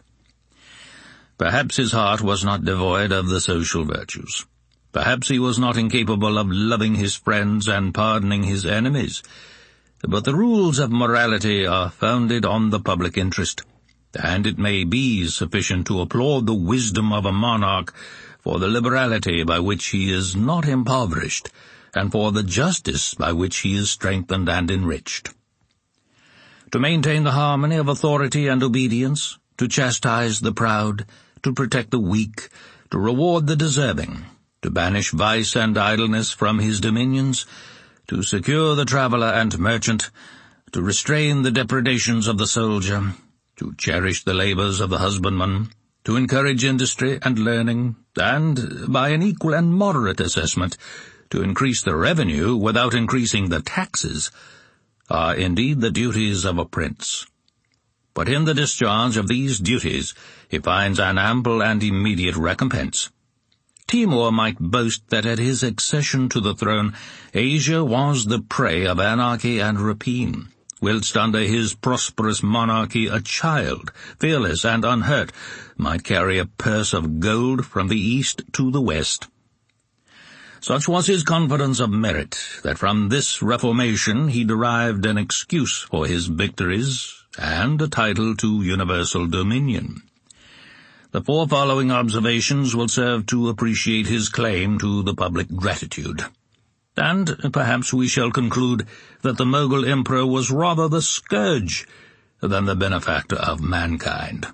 Perhaps his heart was not devoid of the social virtues. Perhaps he was not incapable of loving his friends and pardoning his enemies. But the rules of morality are founded on the public interest, and it may be sufficient to applaud the wisdom of a monarch for the liberality by which he is not impoverished, and for the justice by which he is strengthened and enriched. To maintain the harmony of authority and obedience, to chastise the proud, to protect the weak, to reward the deserving, to banish vice and idleness from his dominions, to secure the traveller and merchant, to restrain the depredations of the soldier, to cherish the labours of the husbandman, to encourage industry and learning, and, by an equal and moderate assessment, to increase the revenue without increasing the taxes, are indeed the duties of a prince. But in the discharge of these duties he finds an ample and immediate recompense. Timur might boast that at his accession to the throne Asia was the prey of anarchy and rapine, whilst under his prosperous monarchy a child, fearless and unhurt, might carry a purse of gold from the east to the west. Such was his confidence of merit, that from this reformation he derived an excuse for his victories and a title to universal dominion. The following observations will serve to appreciate his claim to the public gratitude. And perhaps we shall conclude that the Mughal emperor was rather the scourge than the benefactor of mankind.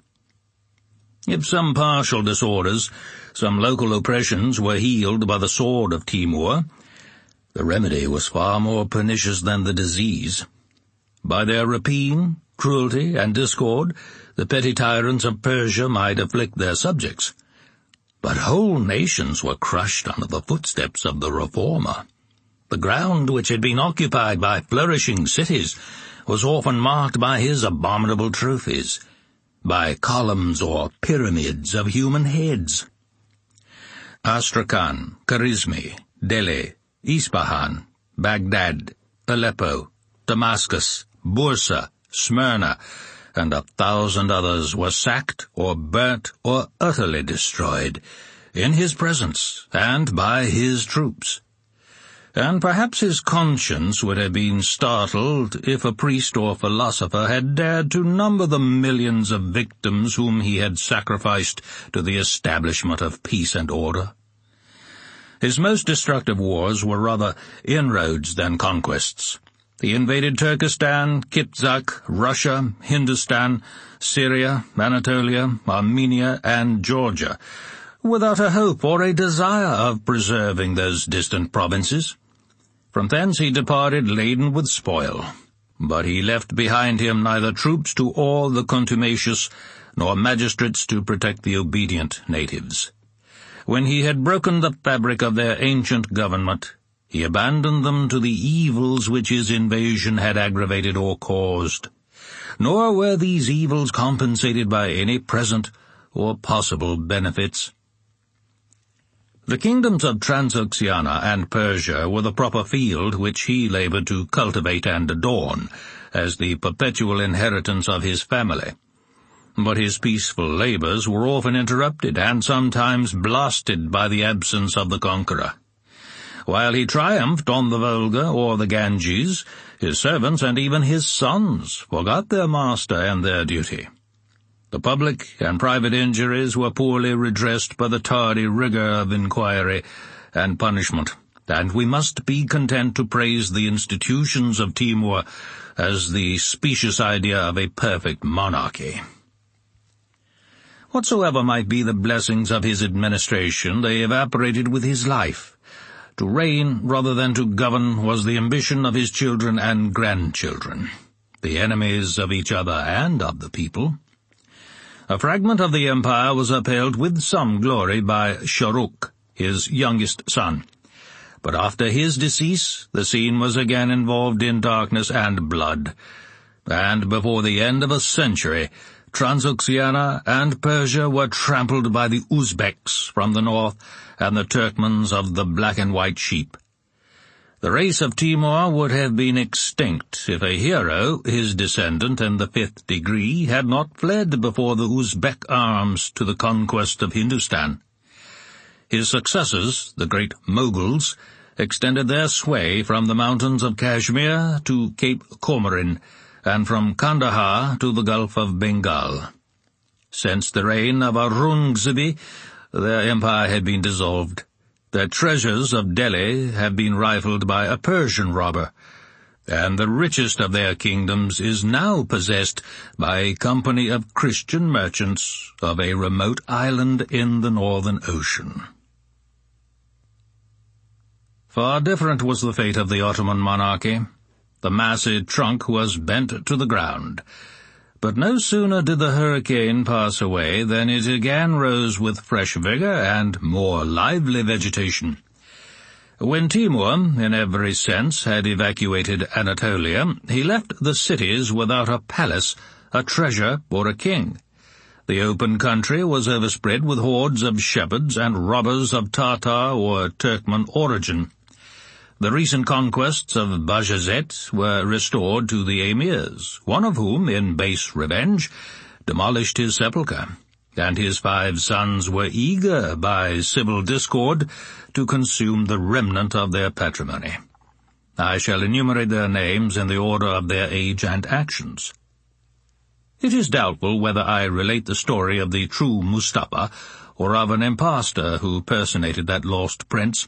If some partial disorders, some local oppressions were healed by the sword of Timur, the remedy was far more pernicious than the disease. By their rapine, cruelty, and discord, the petty tyrants of Persia might afflict their subjects, but whole nations were crushed under the footsteps of the reformer. The ground which had been occupied by flourishing cities was often marked by his abominable trophies, by columns or pyramids of human heads. Astrakhan, Kharizmi, Delhi, Isfahan, Baghdad, Aleppo, Damascus, Bursa, Smyrna, and 1,000 others were sacked or burnt or utterly destroyed in his presence and by his troops. And perhaps his conscience would have been startled if a priest or philosopher had dared to number the millions of victims whom he had sacrificed to the establishment of peace and order. His most destructive wars were rather inroads than conquests. He invaded Turkestan, Kipzak, Russia, Hindustan, Syria, Anatolia, Armenia, and Georgia, without a hope or a desire of preserving those distant provinces. From thence he departed laden with spoil, but he left behind him neither troops to awe the contumacious, nor magistrates to protect the obedient natives. When he had broken the fabric of their ancient government, he abandoned them to the evils which his invasion had aggravated or caused. Nor were these evils compensated by any present or possible benefits. The kingdoms of Transoxiana and Persia were the proper field which he laboured to cultivate and adorn, as the perpetual inheritance of his family. But his peaceful labours were often interrupted and sometimes blasted by the absence of the conqueror. While he triumphed on the Volga or the Ganges, his servants and even his sons forgot their master and their duty. The public and private injuries were poorly redressed by the tardy rigour of inquiry and punishment, and we must be content to praise the institutions of Timur as the specious idea of a perfect monarchy. Whatsoever might be the blessings of his administration, they evaporated with his life. To reign rather than to govern was the ambition of his children and grandchildren, the enemies of each other and of the people. A fragment of the empire was upheld with some glory by Shahrukh, his youngest son. But after his decease, the scene was again involved in darkness and blood, and before the end of a century, Transoxiana and Persia were trampled by the Uzbeks from the north and the Turkmens of the black and white sheep. The race of Timur would have been extinct if a hero, his descendant in the 5th degree, had not fled before the Uzbek arms to the conquest of Hindustan. His successors, the great Mughals, extended their sway from the mountains of Kashmir to Cape Comorin, and from Kandahar to the Gulf of Bengal. Since the reign of Aurungzebe, their empire had been dissolved. Their treasures of Delhi have been rifled by a Persian robber, and the richest of their kingdoms is now possessed by a company of Christian merchants of a remote island in the Northern Ocean. Far different was the fate of the Ottoman monarchy. The massive trunk was bent to the ground. But no sooner did the hurricane pass away than it again rose with fresh vigor and more lively vegetation. When Timur, in every sense, had evacuated Anatolia, he left the cities without a palace, a treasure, or a king. The open country was overspread with hordes of shepherds and robbers of Tatar or Turkmen origin. The recent conquests of Bajazet were restored to the emirs, one of whom, in base revenge, demolished his sepulchre, and his 5 sons were eager, by civil discord, to consume the remnant of their patrimony. I shall enumerate their names in the order of their age and actions. It is doubtful whether I relate the story of the true Mustafa, or of an impostor who personated that lost prince.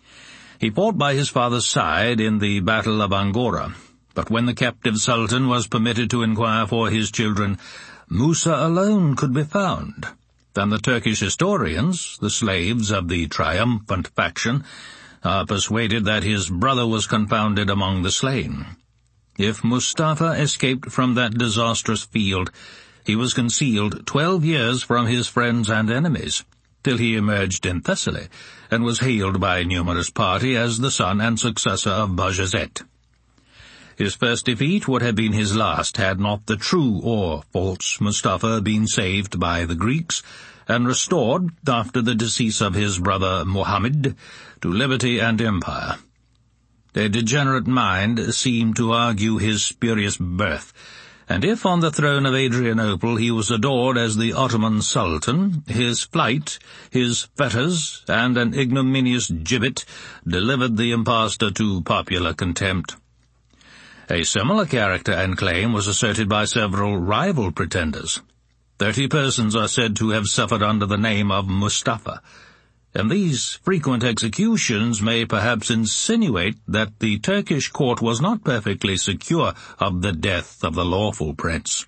He fought by his father's side in the Battle of Angora, but when the captive sultan was permitted to inquire for his children, Musa alone could be found, and the Turkish historians, the slaves of the triumphant faction, are persuaded that his brother was confounded among the slain. If Mustafa escaped from that disastrous field, he was concealed 12 years from his friends and enemies, till he emerged in Thessaly, and was hailed by a numerous party as the son and successor of Bajazet. His first defeat would have been his last, had not the true or false Mustafa been saved by the Greeks, and restored, after the decease of his brother Mohammed, to liberty and empire. A degenerate mind seemed to argue his spurious birth, and if on the throne of Adrianople he was adored as the Ottoman Sultan, his flight, his fetters, and an ignominious gibbet delivered the impostor to popular contempt. A similar character and claim was asserted by several rival pretenders. 30 persons are said to have suffered under the name of Mustafa, and these frequent executions may perhaps insinuate that the Turkish court was not perfectly secure of the death of the lawful prince.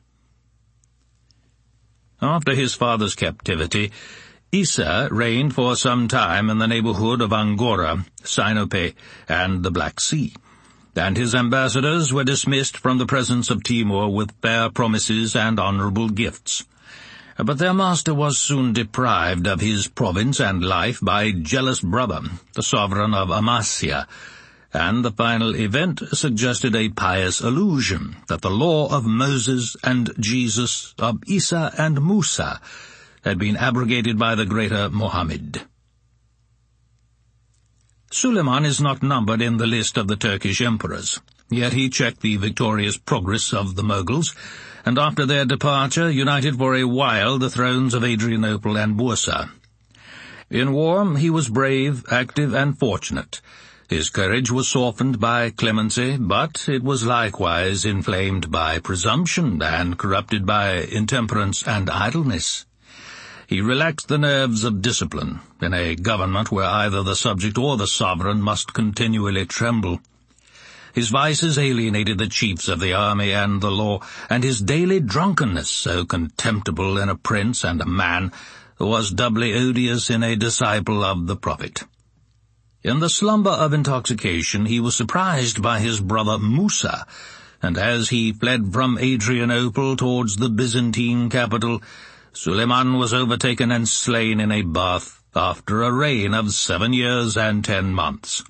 After his father's captivity, Isa reigned for some time in the neighborhood of Angora, Sinope, and the Black Sea, and his ambassadors were dismissed from the presence of Timur with fair promises and honorable gifts. But their master was soon deprived of his province and life by a jealous brother, the sovereign of Amasya, and the final event suggested a pious illusion that the law of Moses and Jesus, of Isa and Musa, had been abrogated by the greater Mohammed. Suleiman is not numbered in the list of the Turkish emperors, yet he checked the victorious progress of the Mughals, and after their departure united for a while the thrones of Adrianople and Bursa. In war he was brave, active, and fortunate. His courage was softened by clemency, but it was likewise inflamed by presumption and corrupted by intemperance and idleness. He relaxed the nerves of discipline in a government where either the subject or the sovereign must continually tremble. His vices alienated the chiefs of the army and the law, and his daily drunkenness, so contemptible in a prince and a man, was doubly odious in a disciple of the prophet. In the slumber of intoxication he was surprised by his brother Musa, and as he fled from Adrianople towards the Byzantine capital, Suleiman was overtaken and slain in a bath after a reign of 7 years and 10 months.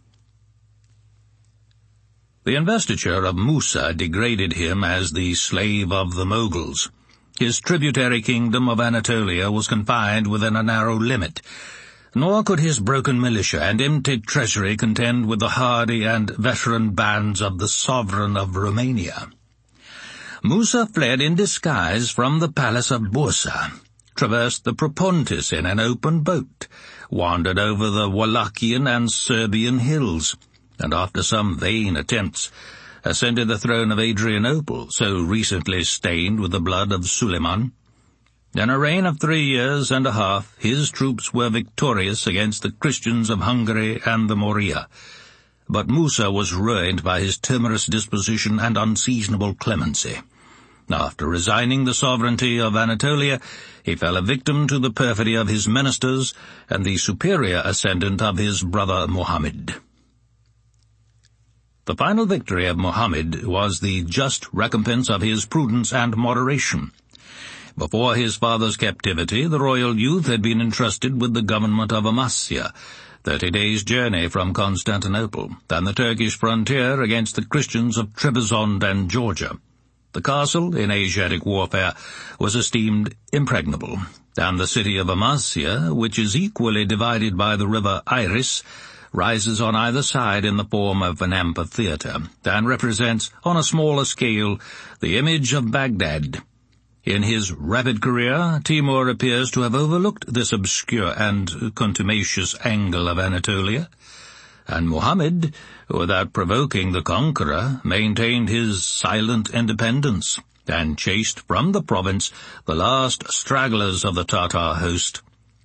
The investiture of Musa degraded him as the slave of the Mughals. His tributary kingdom of Anatolia was confined within a narrow limit, nor could his broken militia and emptied treasury contend with the hardy and veteran bands of the sovereign of Romania. Musa fled in disguise from the palace of Bursa, traversed the Propontis in an open boat, wandered over the Wallachian and Serbian hills, and after some vain attempts, ascended the throne of Adrianople, so recently stained with the blood of Suleiman. In a reign of 3 years and a half, his troops were victorious against the Christians of Hungary and the Morea, but Musa was ruined by his timorous disposition and unseasonable clemency. After resigning the sovereignty of Anatolia, he fell a victim to the perfidy of his ministers and the superior ascendant of his brother Mohammed. The final victory of Muhammad was the just recompense of his prudence and moderation. Before his father's captivity, the royal youth had been entrusted with the government of Amasya, 30 days' journey from Constantinople, and the Turkish frontier against the Christians of Trebizond and Georgia. The castle, in Asiatic warfare, was esteemed impregnable, and the city of Amasya, which is equally divided by the river Iris, rises on either side in the form of an amphitheater, and represents, on a smaller scale, the image of Baghdad. In his rapid career, Timur appears to have overlooked this obscure and contumacious angle of Anatolia, and Muhammad, without provoking the conqueror, maintained his silent independence, and chased from the province the last stragglers of the Tartar host.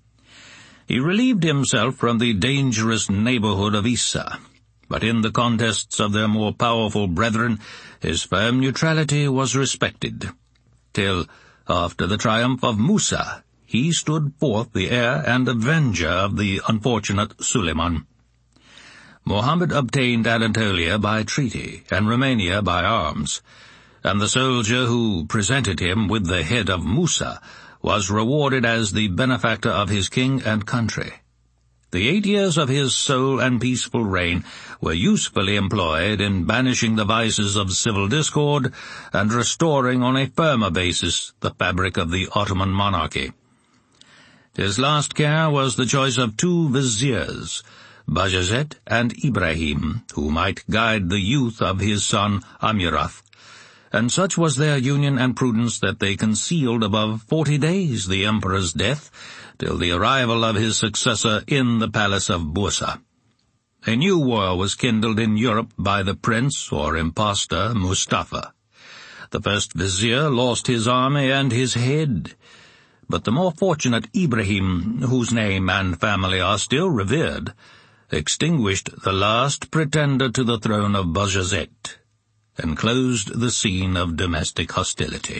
He relieved himself from the dangerous neighborhood of Isa, but in the contests of their more powerful brethren, his firm neutrality was respected, till, after the triumph of Musa, he stood forth the heir and avenger of the unfortunate Suleiman. Muhammad obtained Anatolia by treaty, and Romania by arms, and the soldier who presented him with the head of Musa was rewarded as the benefactor of his king and country. The 8 years of his sole and peaceful reign were usefully employed in banishing the vices of civil discord and restoring on a firmer basis the fabric of the Ottoman monarchy. His last care was the choice of 2 viziers, Bajazet and Ibrahim, who might guide the youth of his son Amurath, and such was their union and prudence that they concealed above 40 days the emperor's death, till the arrival of his successor in the palace of Bursa. A new war was kindled in Europe by the prince, or impostor, Mustafa. The first vizier lost his army and his head, but the more fortunate Ibrahim, whose name and family are still revered, extinguished the last pretender to the throne of Bajazet, and closed the scene of domestic hostility.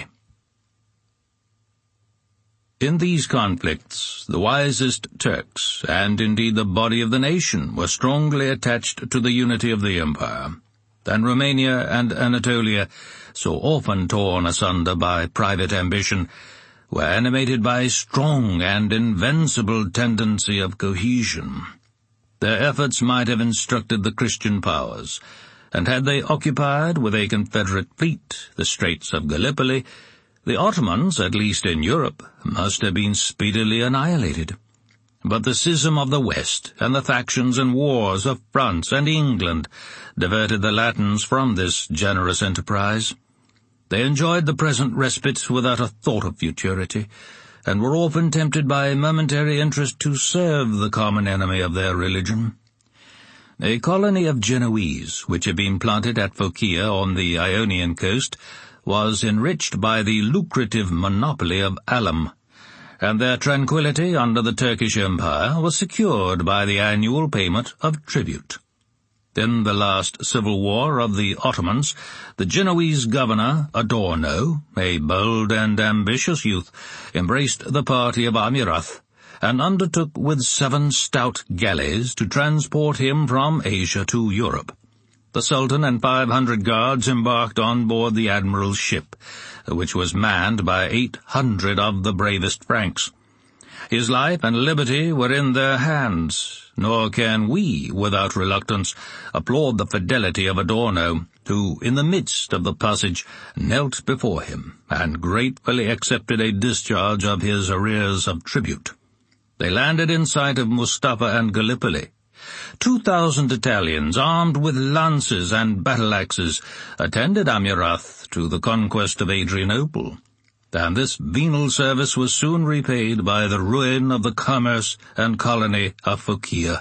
In these conflicts, the wisest Turks, and indeed the body of the nation, were strongly attached to the unity of the empire, and Romania and Anatolia, so often torn asunder by private ambition, were animated by a strong and invincible tendency of cohesion. Their efforts might have instructed the Christian powers, and had they occupied, with a Confederate fleet, the Straits of Gallipoli, the Ottomans, at least in Europe, must have been speedily annihilated. But the schism of the West, and the factions and wars of France and England, diverted the Latins from this generous enterprise. They enjoyed the present respite without a thought of futurity, and were often tempted by a momentary interest to serve the common enemy of their religion. A colony of Genoese, which had been planted at Phocaea on the Ionian coast, was enriched by the lucrative monopoly of alum, and their tranquillity under the Turkish Empire was secured by the annual payment of tribute. In the last civil war of the Ottomans, the Genoese governor, Adorno, a bold and ambitious youth, embraced the party of Amurath, and undertook with 7 stout galleys to transport him from Asia to Europe. The Sultan and 500 guards embarked on board the admiral's ship, which was manned by 800 of the bravest Franks. His life and liberty were in their hands, nor can we, without reluctance, applaud the fidelity of Adorno, who, in the midst of the passage, knelt before him, and gratefully accepted a discharge of his arrears of tribute. They landed in sight of Mustafa and Gallipoli. 2,000 Italians, armed with lances and battle-axes, attended Amurath to the conquest of Adrianople, and this venal service was soon repaid by the ruin of the commerce and colony of Phocaea.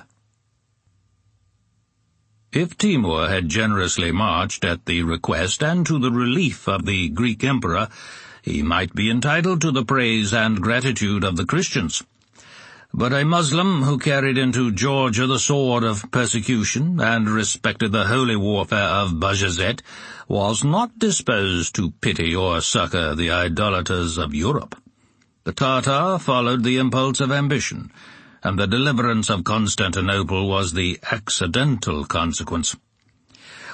If Timur had generously marched at the request and to the relief of the Greek emperor, he might be entitled to the praise and gratitude of the Christians. But a Muslim who carried into Georgia the sword of persecution and respected the holy warfare of Bajazet was not disposed to pity or succor the idolaters of Europe. The Tartar followed the impulse of ambition, and the deliverance of Constantinople was the accidental consequence.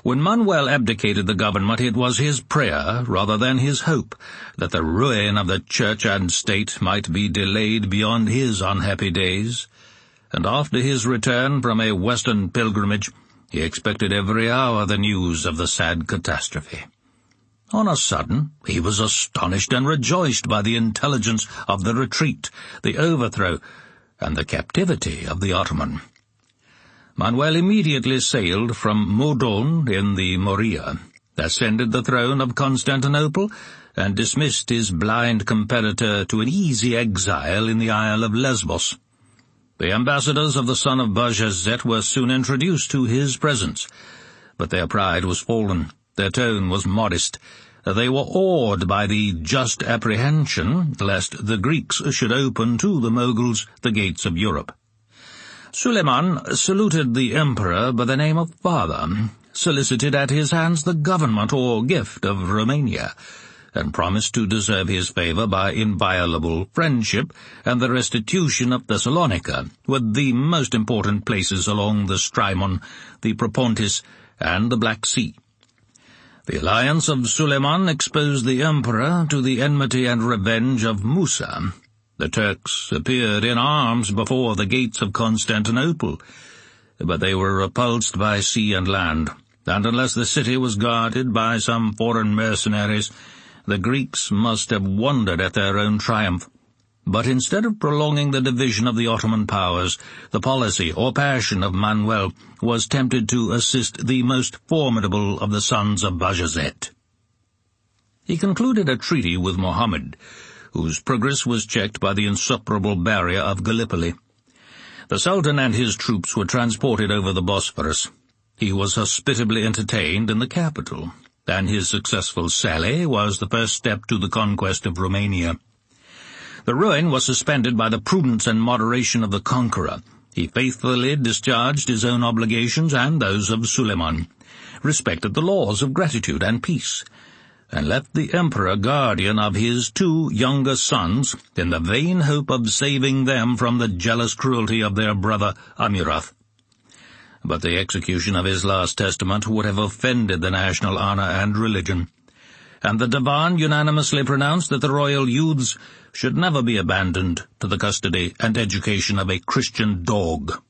When Manuel abdicated the government, it was his prayer, rather than his hope, that the ruin of the church and state might be delayed beyond his unhappy days. And after his return from a western pilgrimage, he expected every hour the news of the sad catastrophe. On a sudden, he was astonished and rejoiced by the intelligence of the retreat, the overthrow, and the captivity of the Ottoman. Manuel immediately sailed from Modon in the Morea, ascended the throne of Constantinople, and dismissed his blind competitor to an easy exile in the Isle of Lesbos. The ambassadors of the son of Bajazet were soon introduced to his presence, but their pride was fallen, their tone was modest. They were awed by the just apprehension lest the Greeks should open to the Moguls the gates of Europe. Suleiman saluted the emperor by the name of father, solicited at his hands the government or gift of Romania, and promised to deserve his favour by inviolable friendship and the restitution of Thessalonica, with the most important places along the Strymon, the Propontis, and the Black Sea. The alliance of Suleiman exposed the emperor to the enmity and revenge of Musa. The Turks appeared in arms before the gates of Constantinople, but they were repulsed by sea and land, and unless the city was guarded by some foreign mercenaries, the Greeks must have wondered at their own triumph. But instead of prolonging the division of the Ottoman powers, the policy or passion of Manuel was tempted to assist the most formidable of the sons of Bajazet. He concluded a treaty with Mohammed, whose progress was checked by the insuperable barrier of Gallipoli. The Sultan and his troops were transported over the Bosphorus. He was hospitably entertained in the capital, and his successful sally was the first step to the conquest of Romania. The ruin was suspended by the prudence and moderation of the conqueror. He faithfully discharged his own obligations and those of Suleiman, respected the laws of gratitude and peace, and left the emperor guardian of his 2 younger sons in the vain hope of saving them from the jealous cruelty of their brother Amurath. But the execution of his last testament would have offended the national honor and religion, and the Divan unanimously pronounced that the royal youths should never be abandoned to the custody and education of a Christian dog.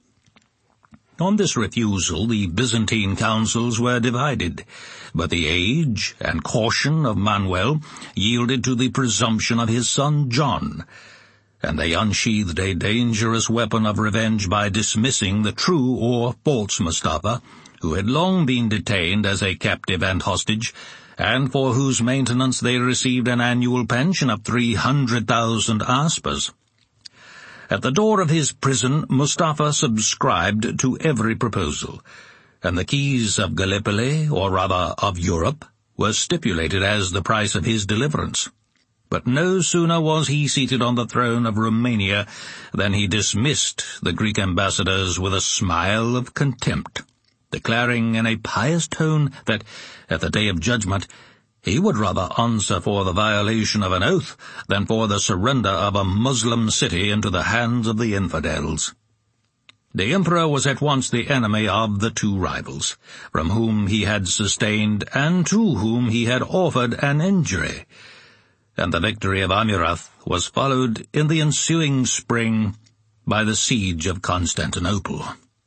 On this refusal the Byzantine councils were divided, but the age and caution of Manuel yielded to the presumption of his son John, and they unsheathed a dangerous weapon of revenge by dismissing the true or false Mustafa, who had long been detained as a captive and hostage, and for whose maintenance they received an annual pension of 300,000 aspas. At the door of his prison, Mustafa subscribed to every proposal, and the keys of Gallipoli, or rather of Europe, were stipulated as the price of his deliverance. But no sooner was he seated on the throne of Romania than he dismissed the Greek ambassadors with a smile of contempt, declaring in a pious tone that, at the day of judgment, he would rather answer for the violation of an oath than for the surrender of a Muslim city into the hands of the infidels. The emperor was at once the enemy of the 2 rivals, from whom he had sustained and to whom he had offered an injury, and the victory of Amurath was followed in the ensuing spring by the siege of Constantinople.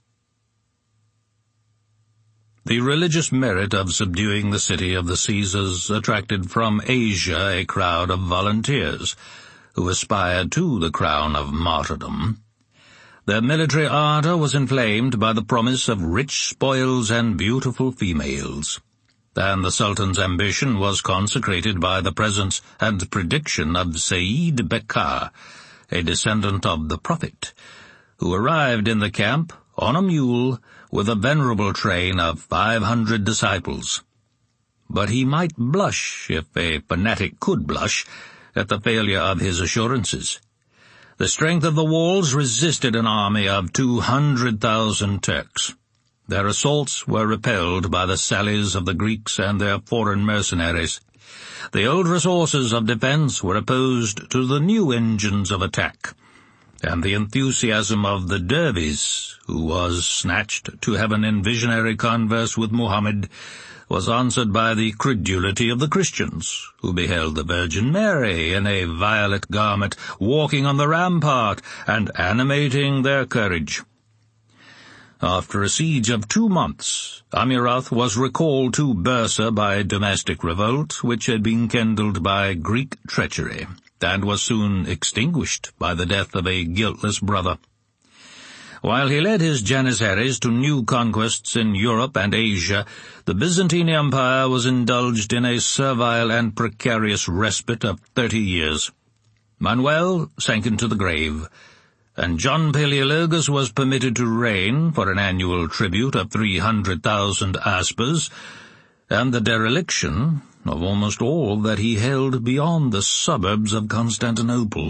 The religious merit of subduing the city of the Caesars attracted from Asia a crowd of volunteers who aspired to the crown of martyrdom. Their military ardor was inflamed by the promise of rich spoils and beautiful females, and the Sultan's ambition was consecrated by the presence and prediction of Sayyid Bekar, a descendant of the Prophet, who arrived in the camp on a mule with a venerable train of 500 disciples. But he might blush, if a fanatic could blush, at the failure of his assurances. The strength of the walls resisted an army of 200,000 Turks. Their assaults were repelled by the sallies of the Greeks and their foreign mercenaries. The old resources of defense were opposed to the new engines of attack, and the enthusiasm of the dervish, who was snatched to heaven in visionary converse with Muhammad, was answered by the credulity of the Christians, who beheld the Virgin Mary in a violet garment walking on the rampart and animating their courage. After a siege of 2 months, Amurath was recalled to Bursa by domestic revolt, which had been kindled by Greek treachery, and was soon extinguished by the death of a guiltless brother. While he led his Janissaries to new conquests in Europe and Asia, the Byzantine Empire was indulged in a servile and precarious respite of 30 years. Manuel sank into the grave, and John Palaeologus was permitted to reign for an annual tribute of 300,000 aspers, and the dereliction of almost all that he held beyond the suburbs of Constantinople.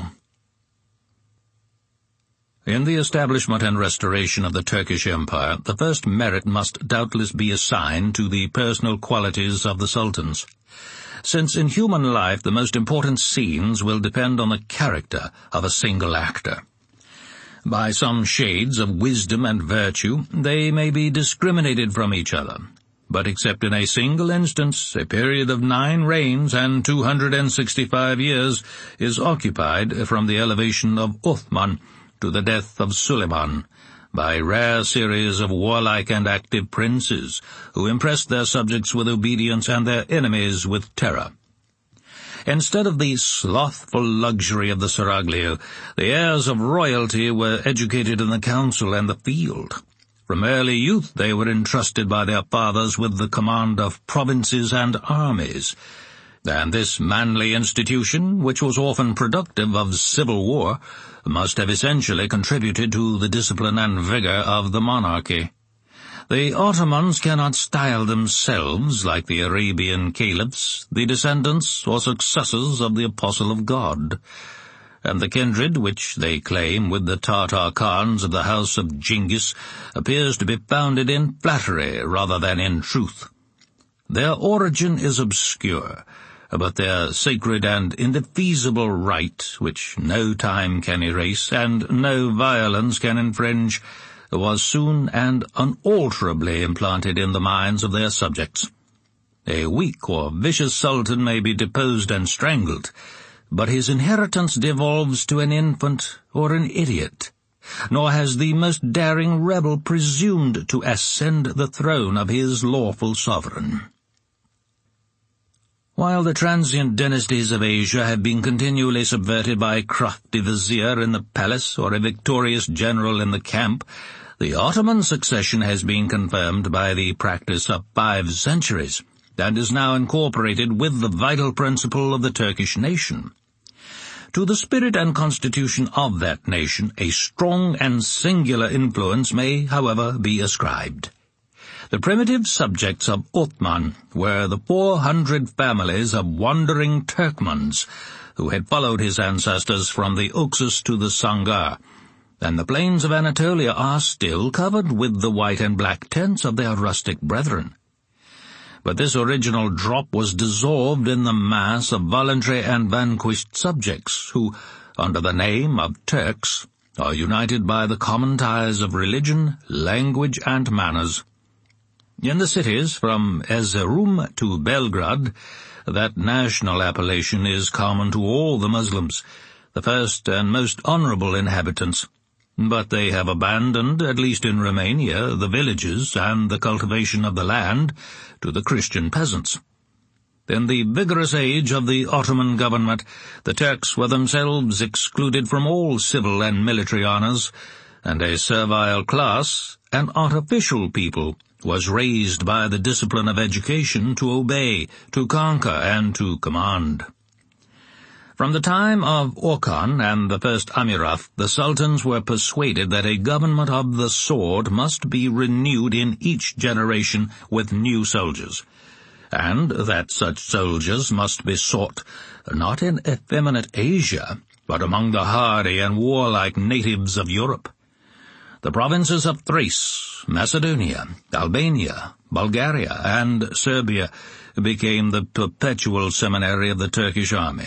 In the establishment and restoration of the Turkish Empire, the first merit must doubtless be assigned to the personal qualities of the sultans, since in human life the most important scenes will depend on the character of a single actor. By some shades of wisdom and virtue, they may be discriminated from each other, but except in a single instance, a period of 9 reigns and 265 years is occupied from the elevation of Uthman to the death of Suleiman, by rare series of warlike and active princes, who impressed their subjects with obedience and their enemies with terror. Instead of the slothful luxury of the seraglio, the heirs of royalty were educated in the council and the field. From early youth they were entrusted by their fathers with the command of provinces and armies, and this manly institution, which was often productive of civil war, must have essentially contributed to the discipline and vigor of the monarchy. The Ottomans cannot style themselves, like the Arabian caliphs, the descendants or successors of the Apostle of God, and the kindred which they claim with the Tartar Khans of the house of Genghis appears to be founded in flattery rather than in truth. Their origin is obscure, but their sacred and indefeasible right, which no time can erase and no violence can infringe, was soon and unalterably implanted in the minds of their subjects. A weak or vicious sultan may be deposed and strangled, but his inheritance devolves to an infant or an idiot, nor has the most daring rebel presumed to ascend the throne of his lawful sovereign. While the transient dynasties of Asia have been continually subverted by a crafty vizier in the palace or a victorious general in the camp, the Ottoman succession has been confirmed by the practice of 5 centuries, and is now incorporated with the vital principle of the Turkish nation. To the spirit and constitution of that nation, a strong and singular influence may, however, be ascribed. The primitive subjects of Uthman were the 400 families of wandering Turkmens, who had followed his ancestors from the Oxus to the Sangar, and the plains of Anatolia are still covered with the white and black tents of their rustic brethren. But this original drop was dissolved in the mass of voluntary and vanquished subjects, who, under the name of Turks, are united by the common ties of religion, language, and manners. In the cities, from Erzurum to Belgrade, that national appellation is common to all the Muslims, the first and most honorable inhabitants, but they have abandoned, at least in Romania, the villages and the cultivation of the land to the Christian peasants. In the vigorous age of the Ottoman government, the Turks were themselves excluded from all civil and military honors, and a servile class, an artificial people, was raised by the discipline of education to obey, to conquer, and to command. From the time of Orkhan and the first Amurath, the sultans were persuaded that a government of the sword must be renewed in each generation with new soldiers, and that such soldiers must be sought not in effeminate Asia, but among the hardy and warlike natives of Europe. The provinces of Thrace, Macedonia, Albania, Bulgaria, and Serbia became the perpetual seminary of the Turkish army,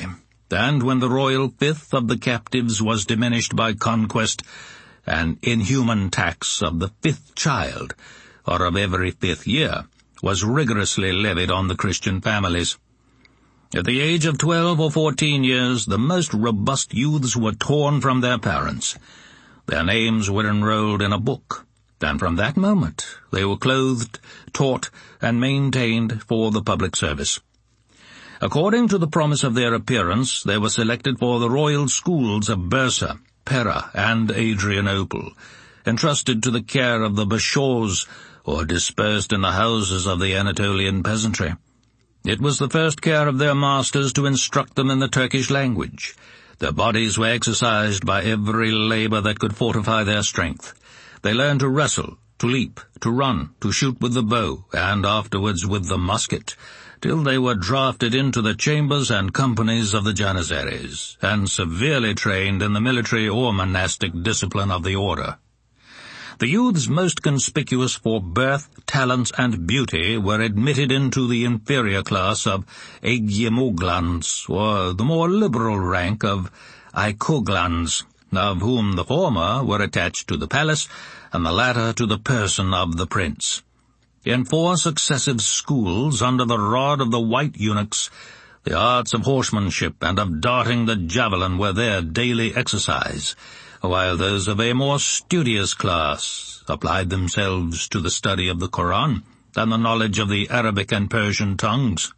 and when the royal fifth of the captives was diminished by conquest, an inhuman tax of the 5th child, or of every 5th year, was rigorously levied on the Christian families. At the age of 12 or 14 years, the most robust youths were torn from their parents. Their names were enrolled in a book, and from that moment they were clothed, taught, and maintained for the public service. According to the promise of their appearance, they were selected for the royal schools of Bursa, Pera, and Adrianople, entrusted to the care of the Bashaws, or dispersed in the houses of the Anatolian peasantry. It was the first care of their masters to instruct them in the Turkish language. Their bodies were exercised by every labor that could fortify their strength. They learned to wrestle, to leap, to run, to shoot with the bow, and afterwards with the musket, till they were drafted into the chambers and companies of the Janissaries, and severely trained in the military or monastic discipline of the order. The youths most conspicuous for birth, talents, and beauty were admitted into the inferior class of Egyemoglans, or the more liberal rank of Ikoglans, of whom the former were attached to the palace, and the latter to the person of the prince. In 4 successive schools, under the rod of the white eunuchs, the arts of horsemanship and of darting the javelin were their daily exercise, while those of a more studious class applied themselves to the study of the Koran and the knowledge of the Arabic and Persian tongues.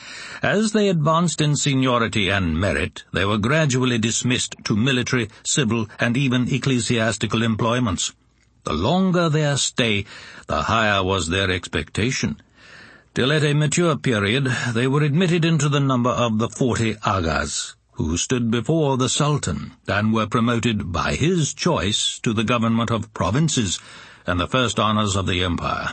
As they advanced in seniority and merit, they were gradually dismissed to military, civil, and even ecclesiastical employments. The longer their stay, the higher was their expectation, till at a mature period they were admitted into the number of the 40 Agas, who stood before the Sultan, and were promoted by his choice to the government of provinces and the first honors of the empire.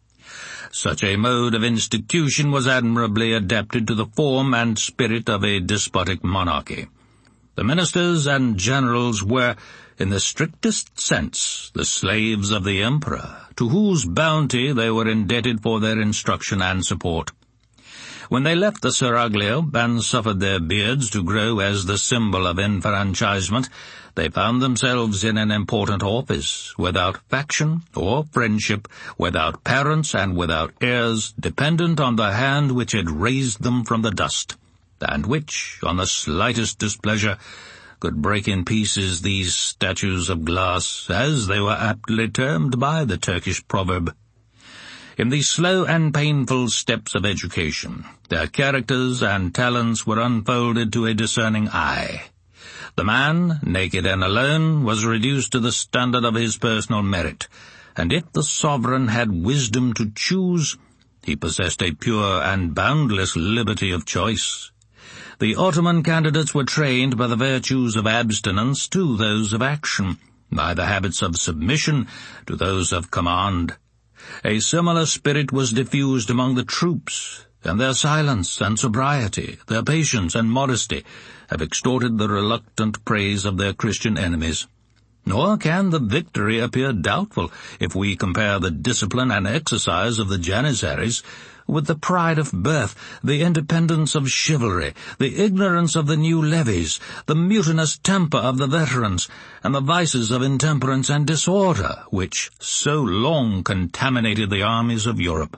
Such a mode of institution was admirably adapted to the form and spirit of a despotic monarchy. The ministers and generals were, in the strictest sense, the slaves of the emperor, to whose bounty they were indebted for their instruction and support. When they left the seraglio and suffered their beards to grow as the symbol of enfranchisement, they found themselves in an important office, without faction or friendship, without parents and without heirs, dependent on the hand which had raised them from the dust, and which, on the slightest displeasure, could break in pieces these statues of glass, as they were aptly termed by the Turkish proverb. In the slow and painful steps of education, their characters and talents were unfolded to a discerning eye. The man, naked and alone, was reduced to the standard of his personal merit, and if the sovereign had wisdom to choose, he possessed a pure and boundless liberty of choice. The Ottoman candidates were trained by the virtues of abstinence to those of action, by the habits of submission to those of command. A similar spirit was diffused among the troops, and their silence and sobriety, their patience and modesty, have extorted the reluctant praise of their Christian enemies. Nor can the victory appear doubtful if we compare the discipline and exercise of the Janissaries with the pride of birth, the independence of chivalry, the ignorance of the new levies, the mutinous temper of the veterans, and the vices of intemperance and disorder, which so long contaminated the armies of Europe.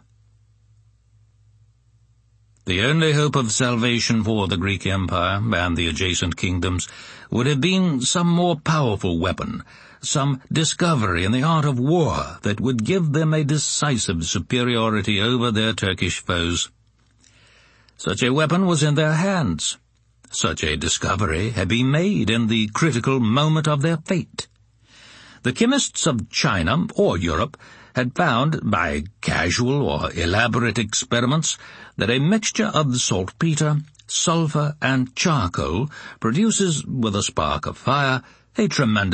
The only hope of salvation for the Greek Empire and the adjacent kingdoms would have been some more powerful weapon, some discovery in the art of war that would give them a decisive superiority over their Turkish foes. Such a weapon was in their hands. Such a discovery had been made in the critical moment of their fate. The chemists of China or Europe had found, by casual or elaborate experiments, that a mixture of saltpeter, sulfur, and charcoal produces, with a spark of fire, a tremendous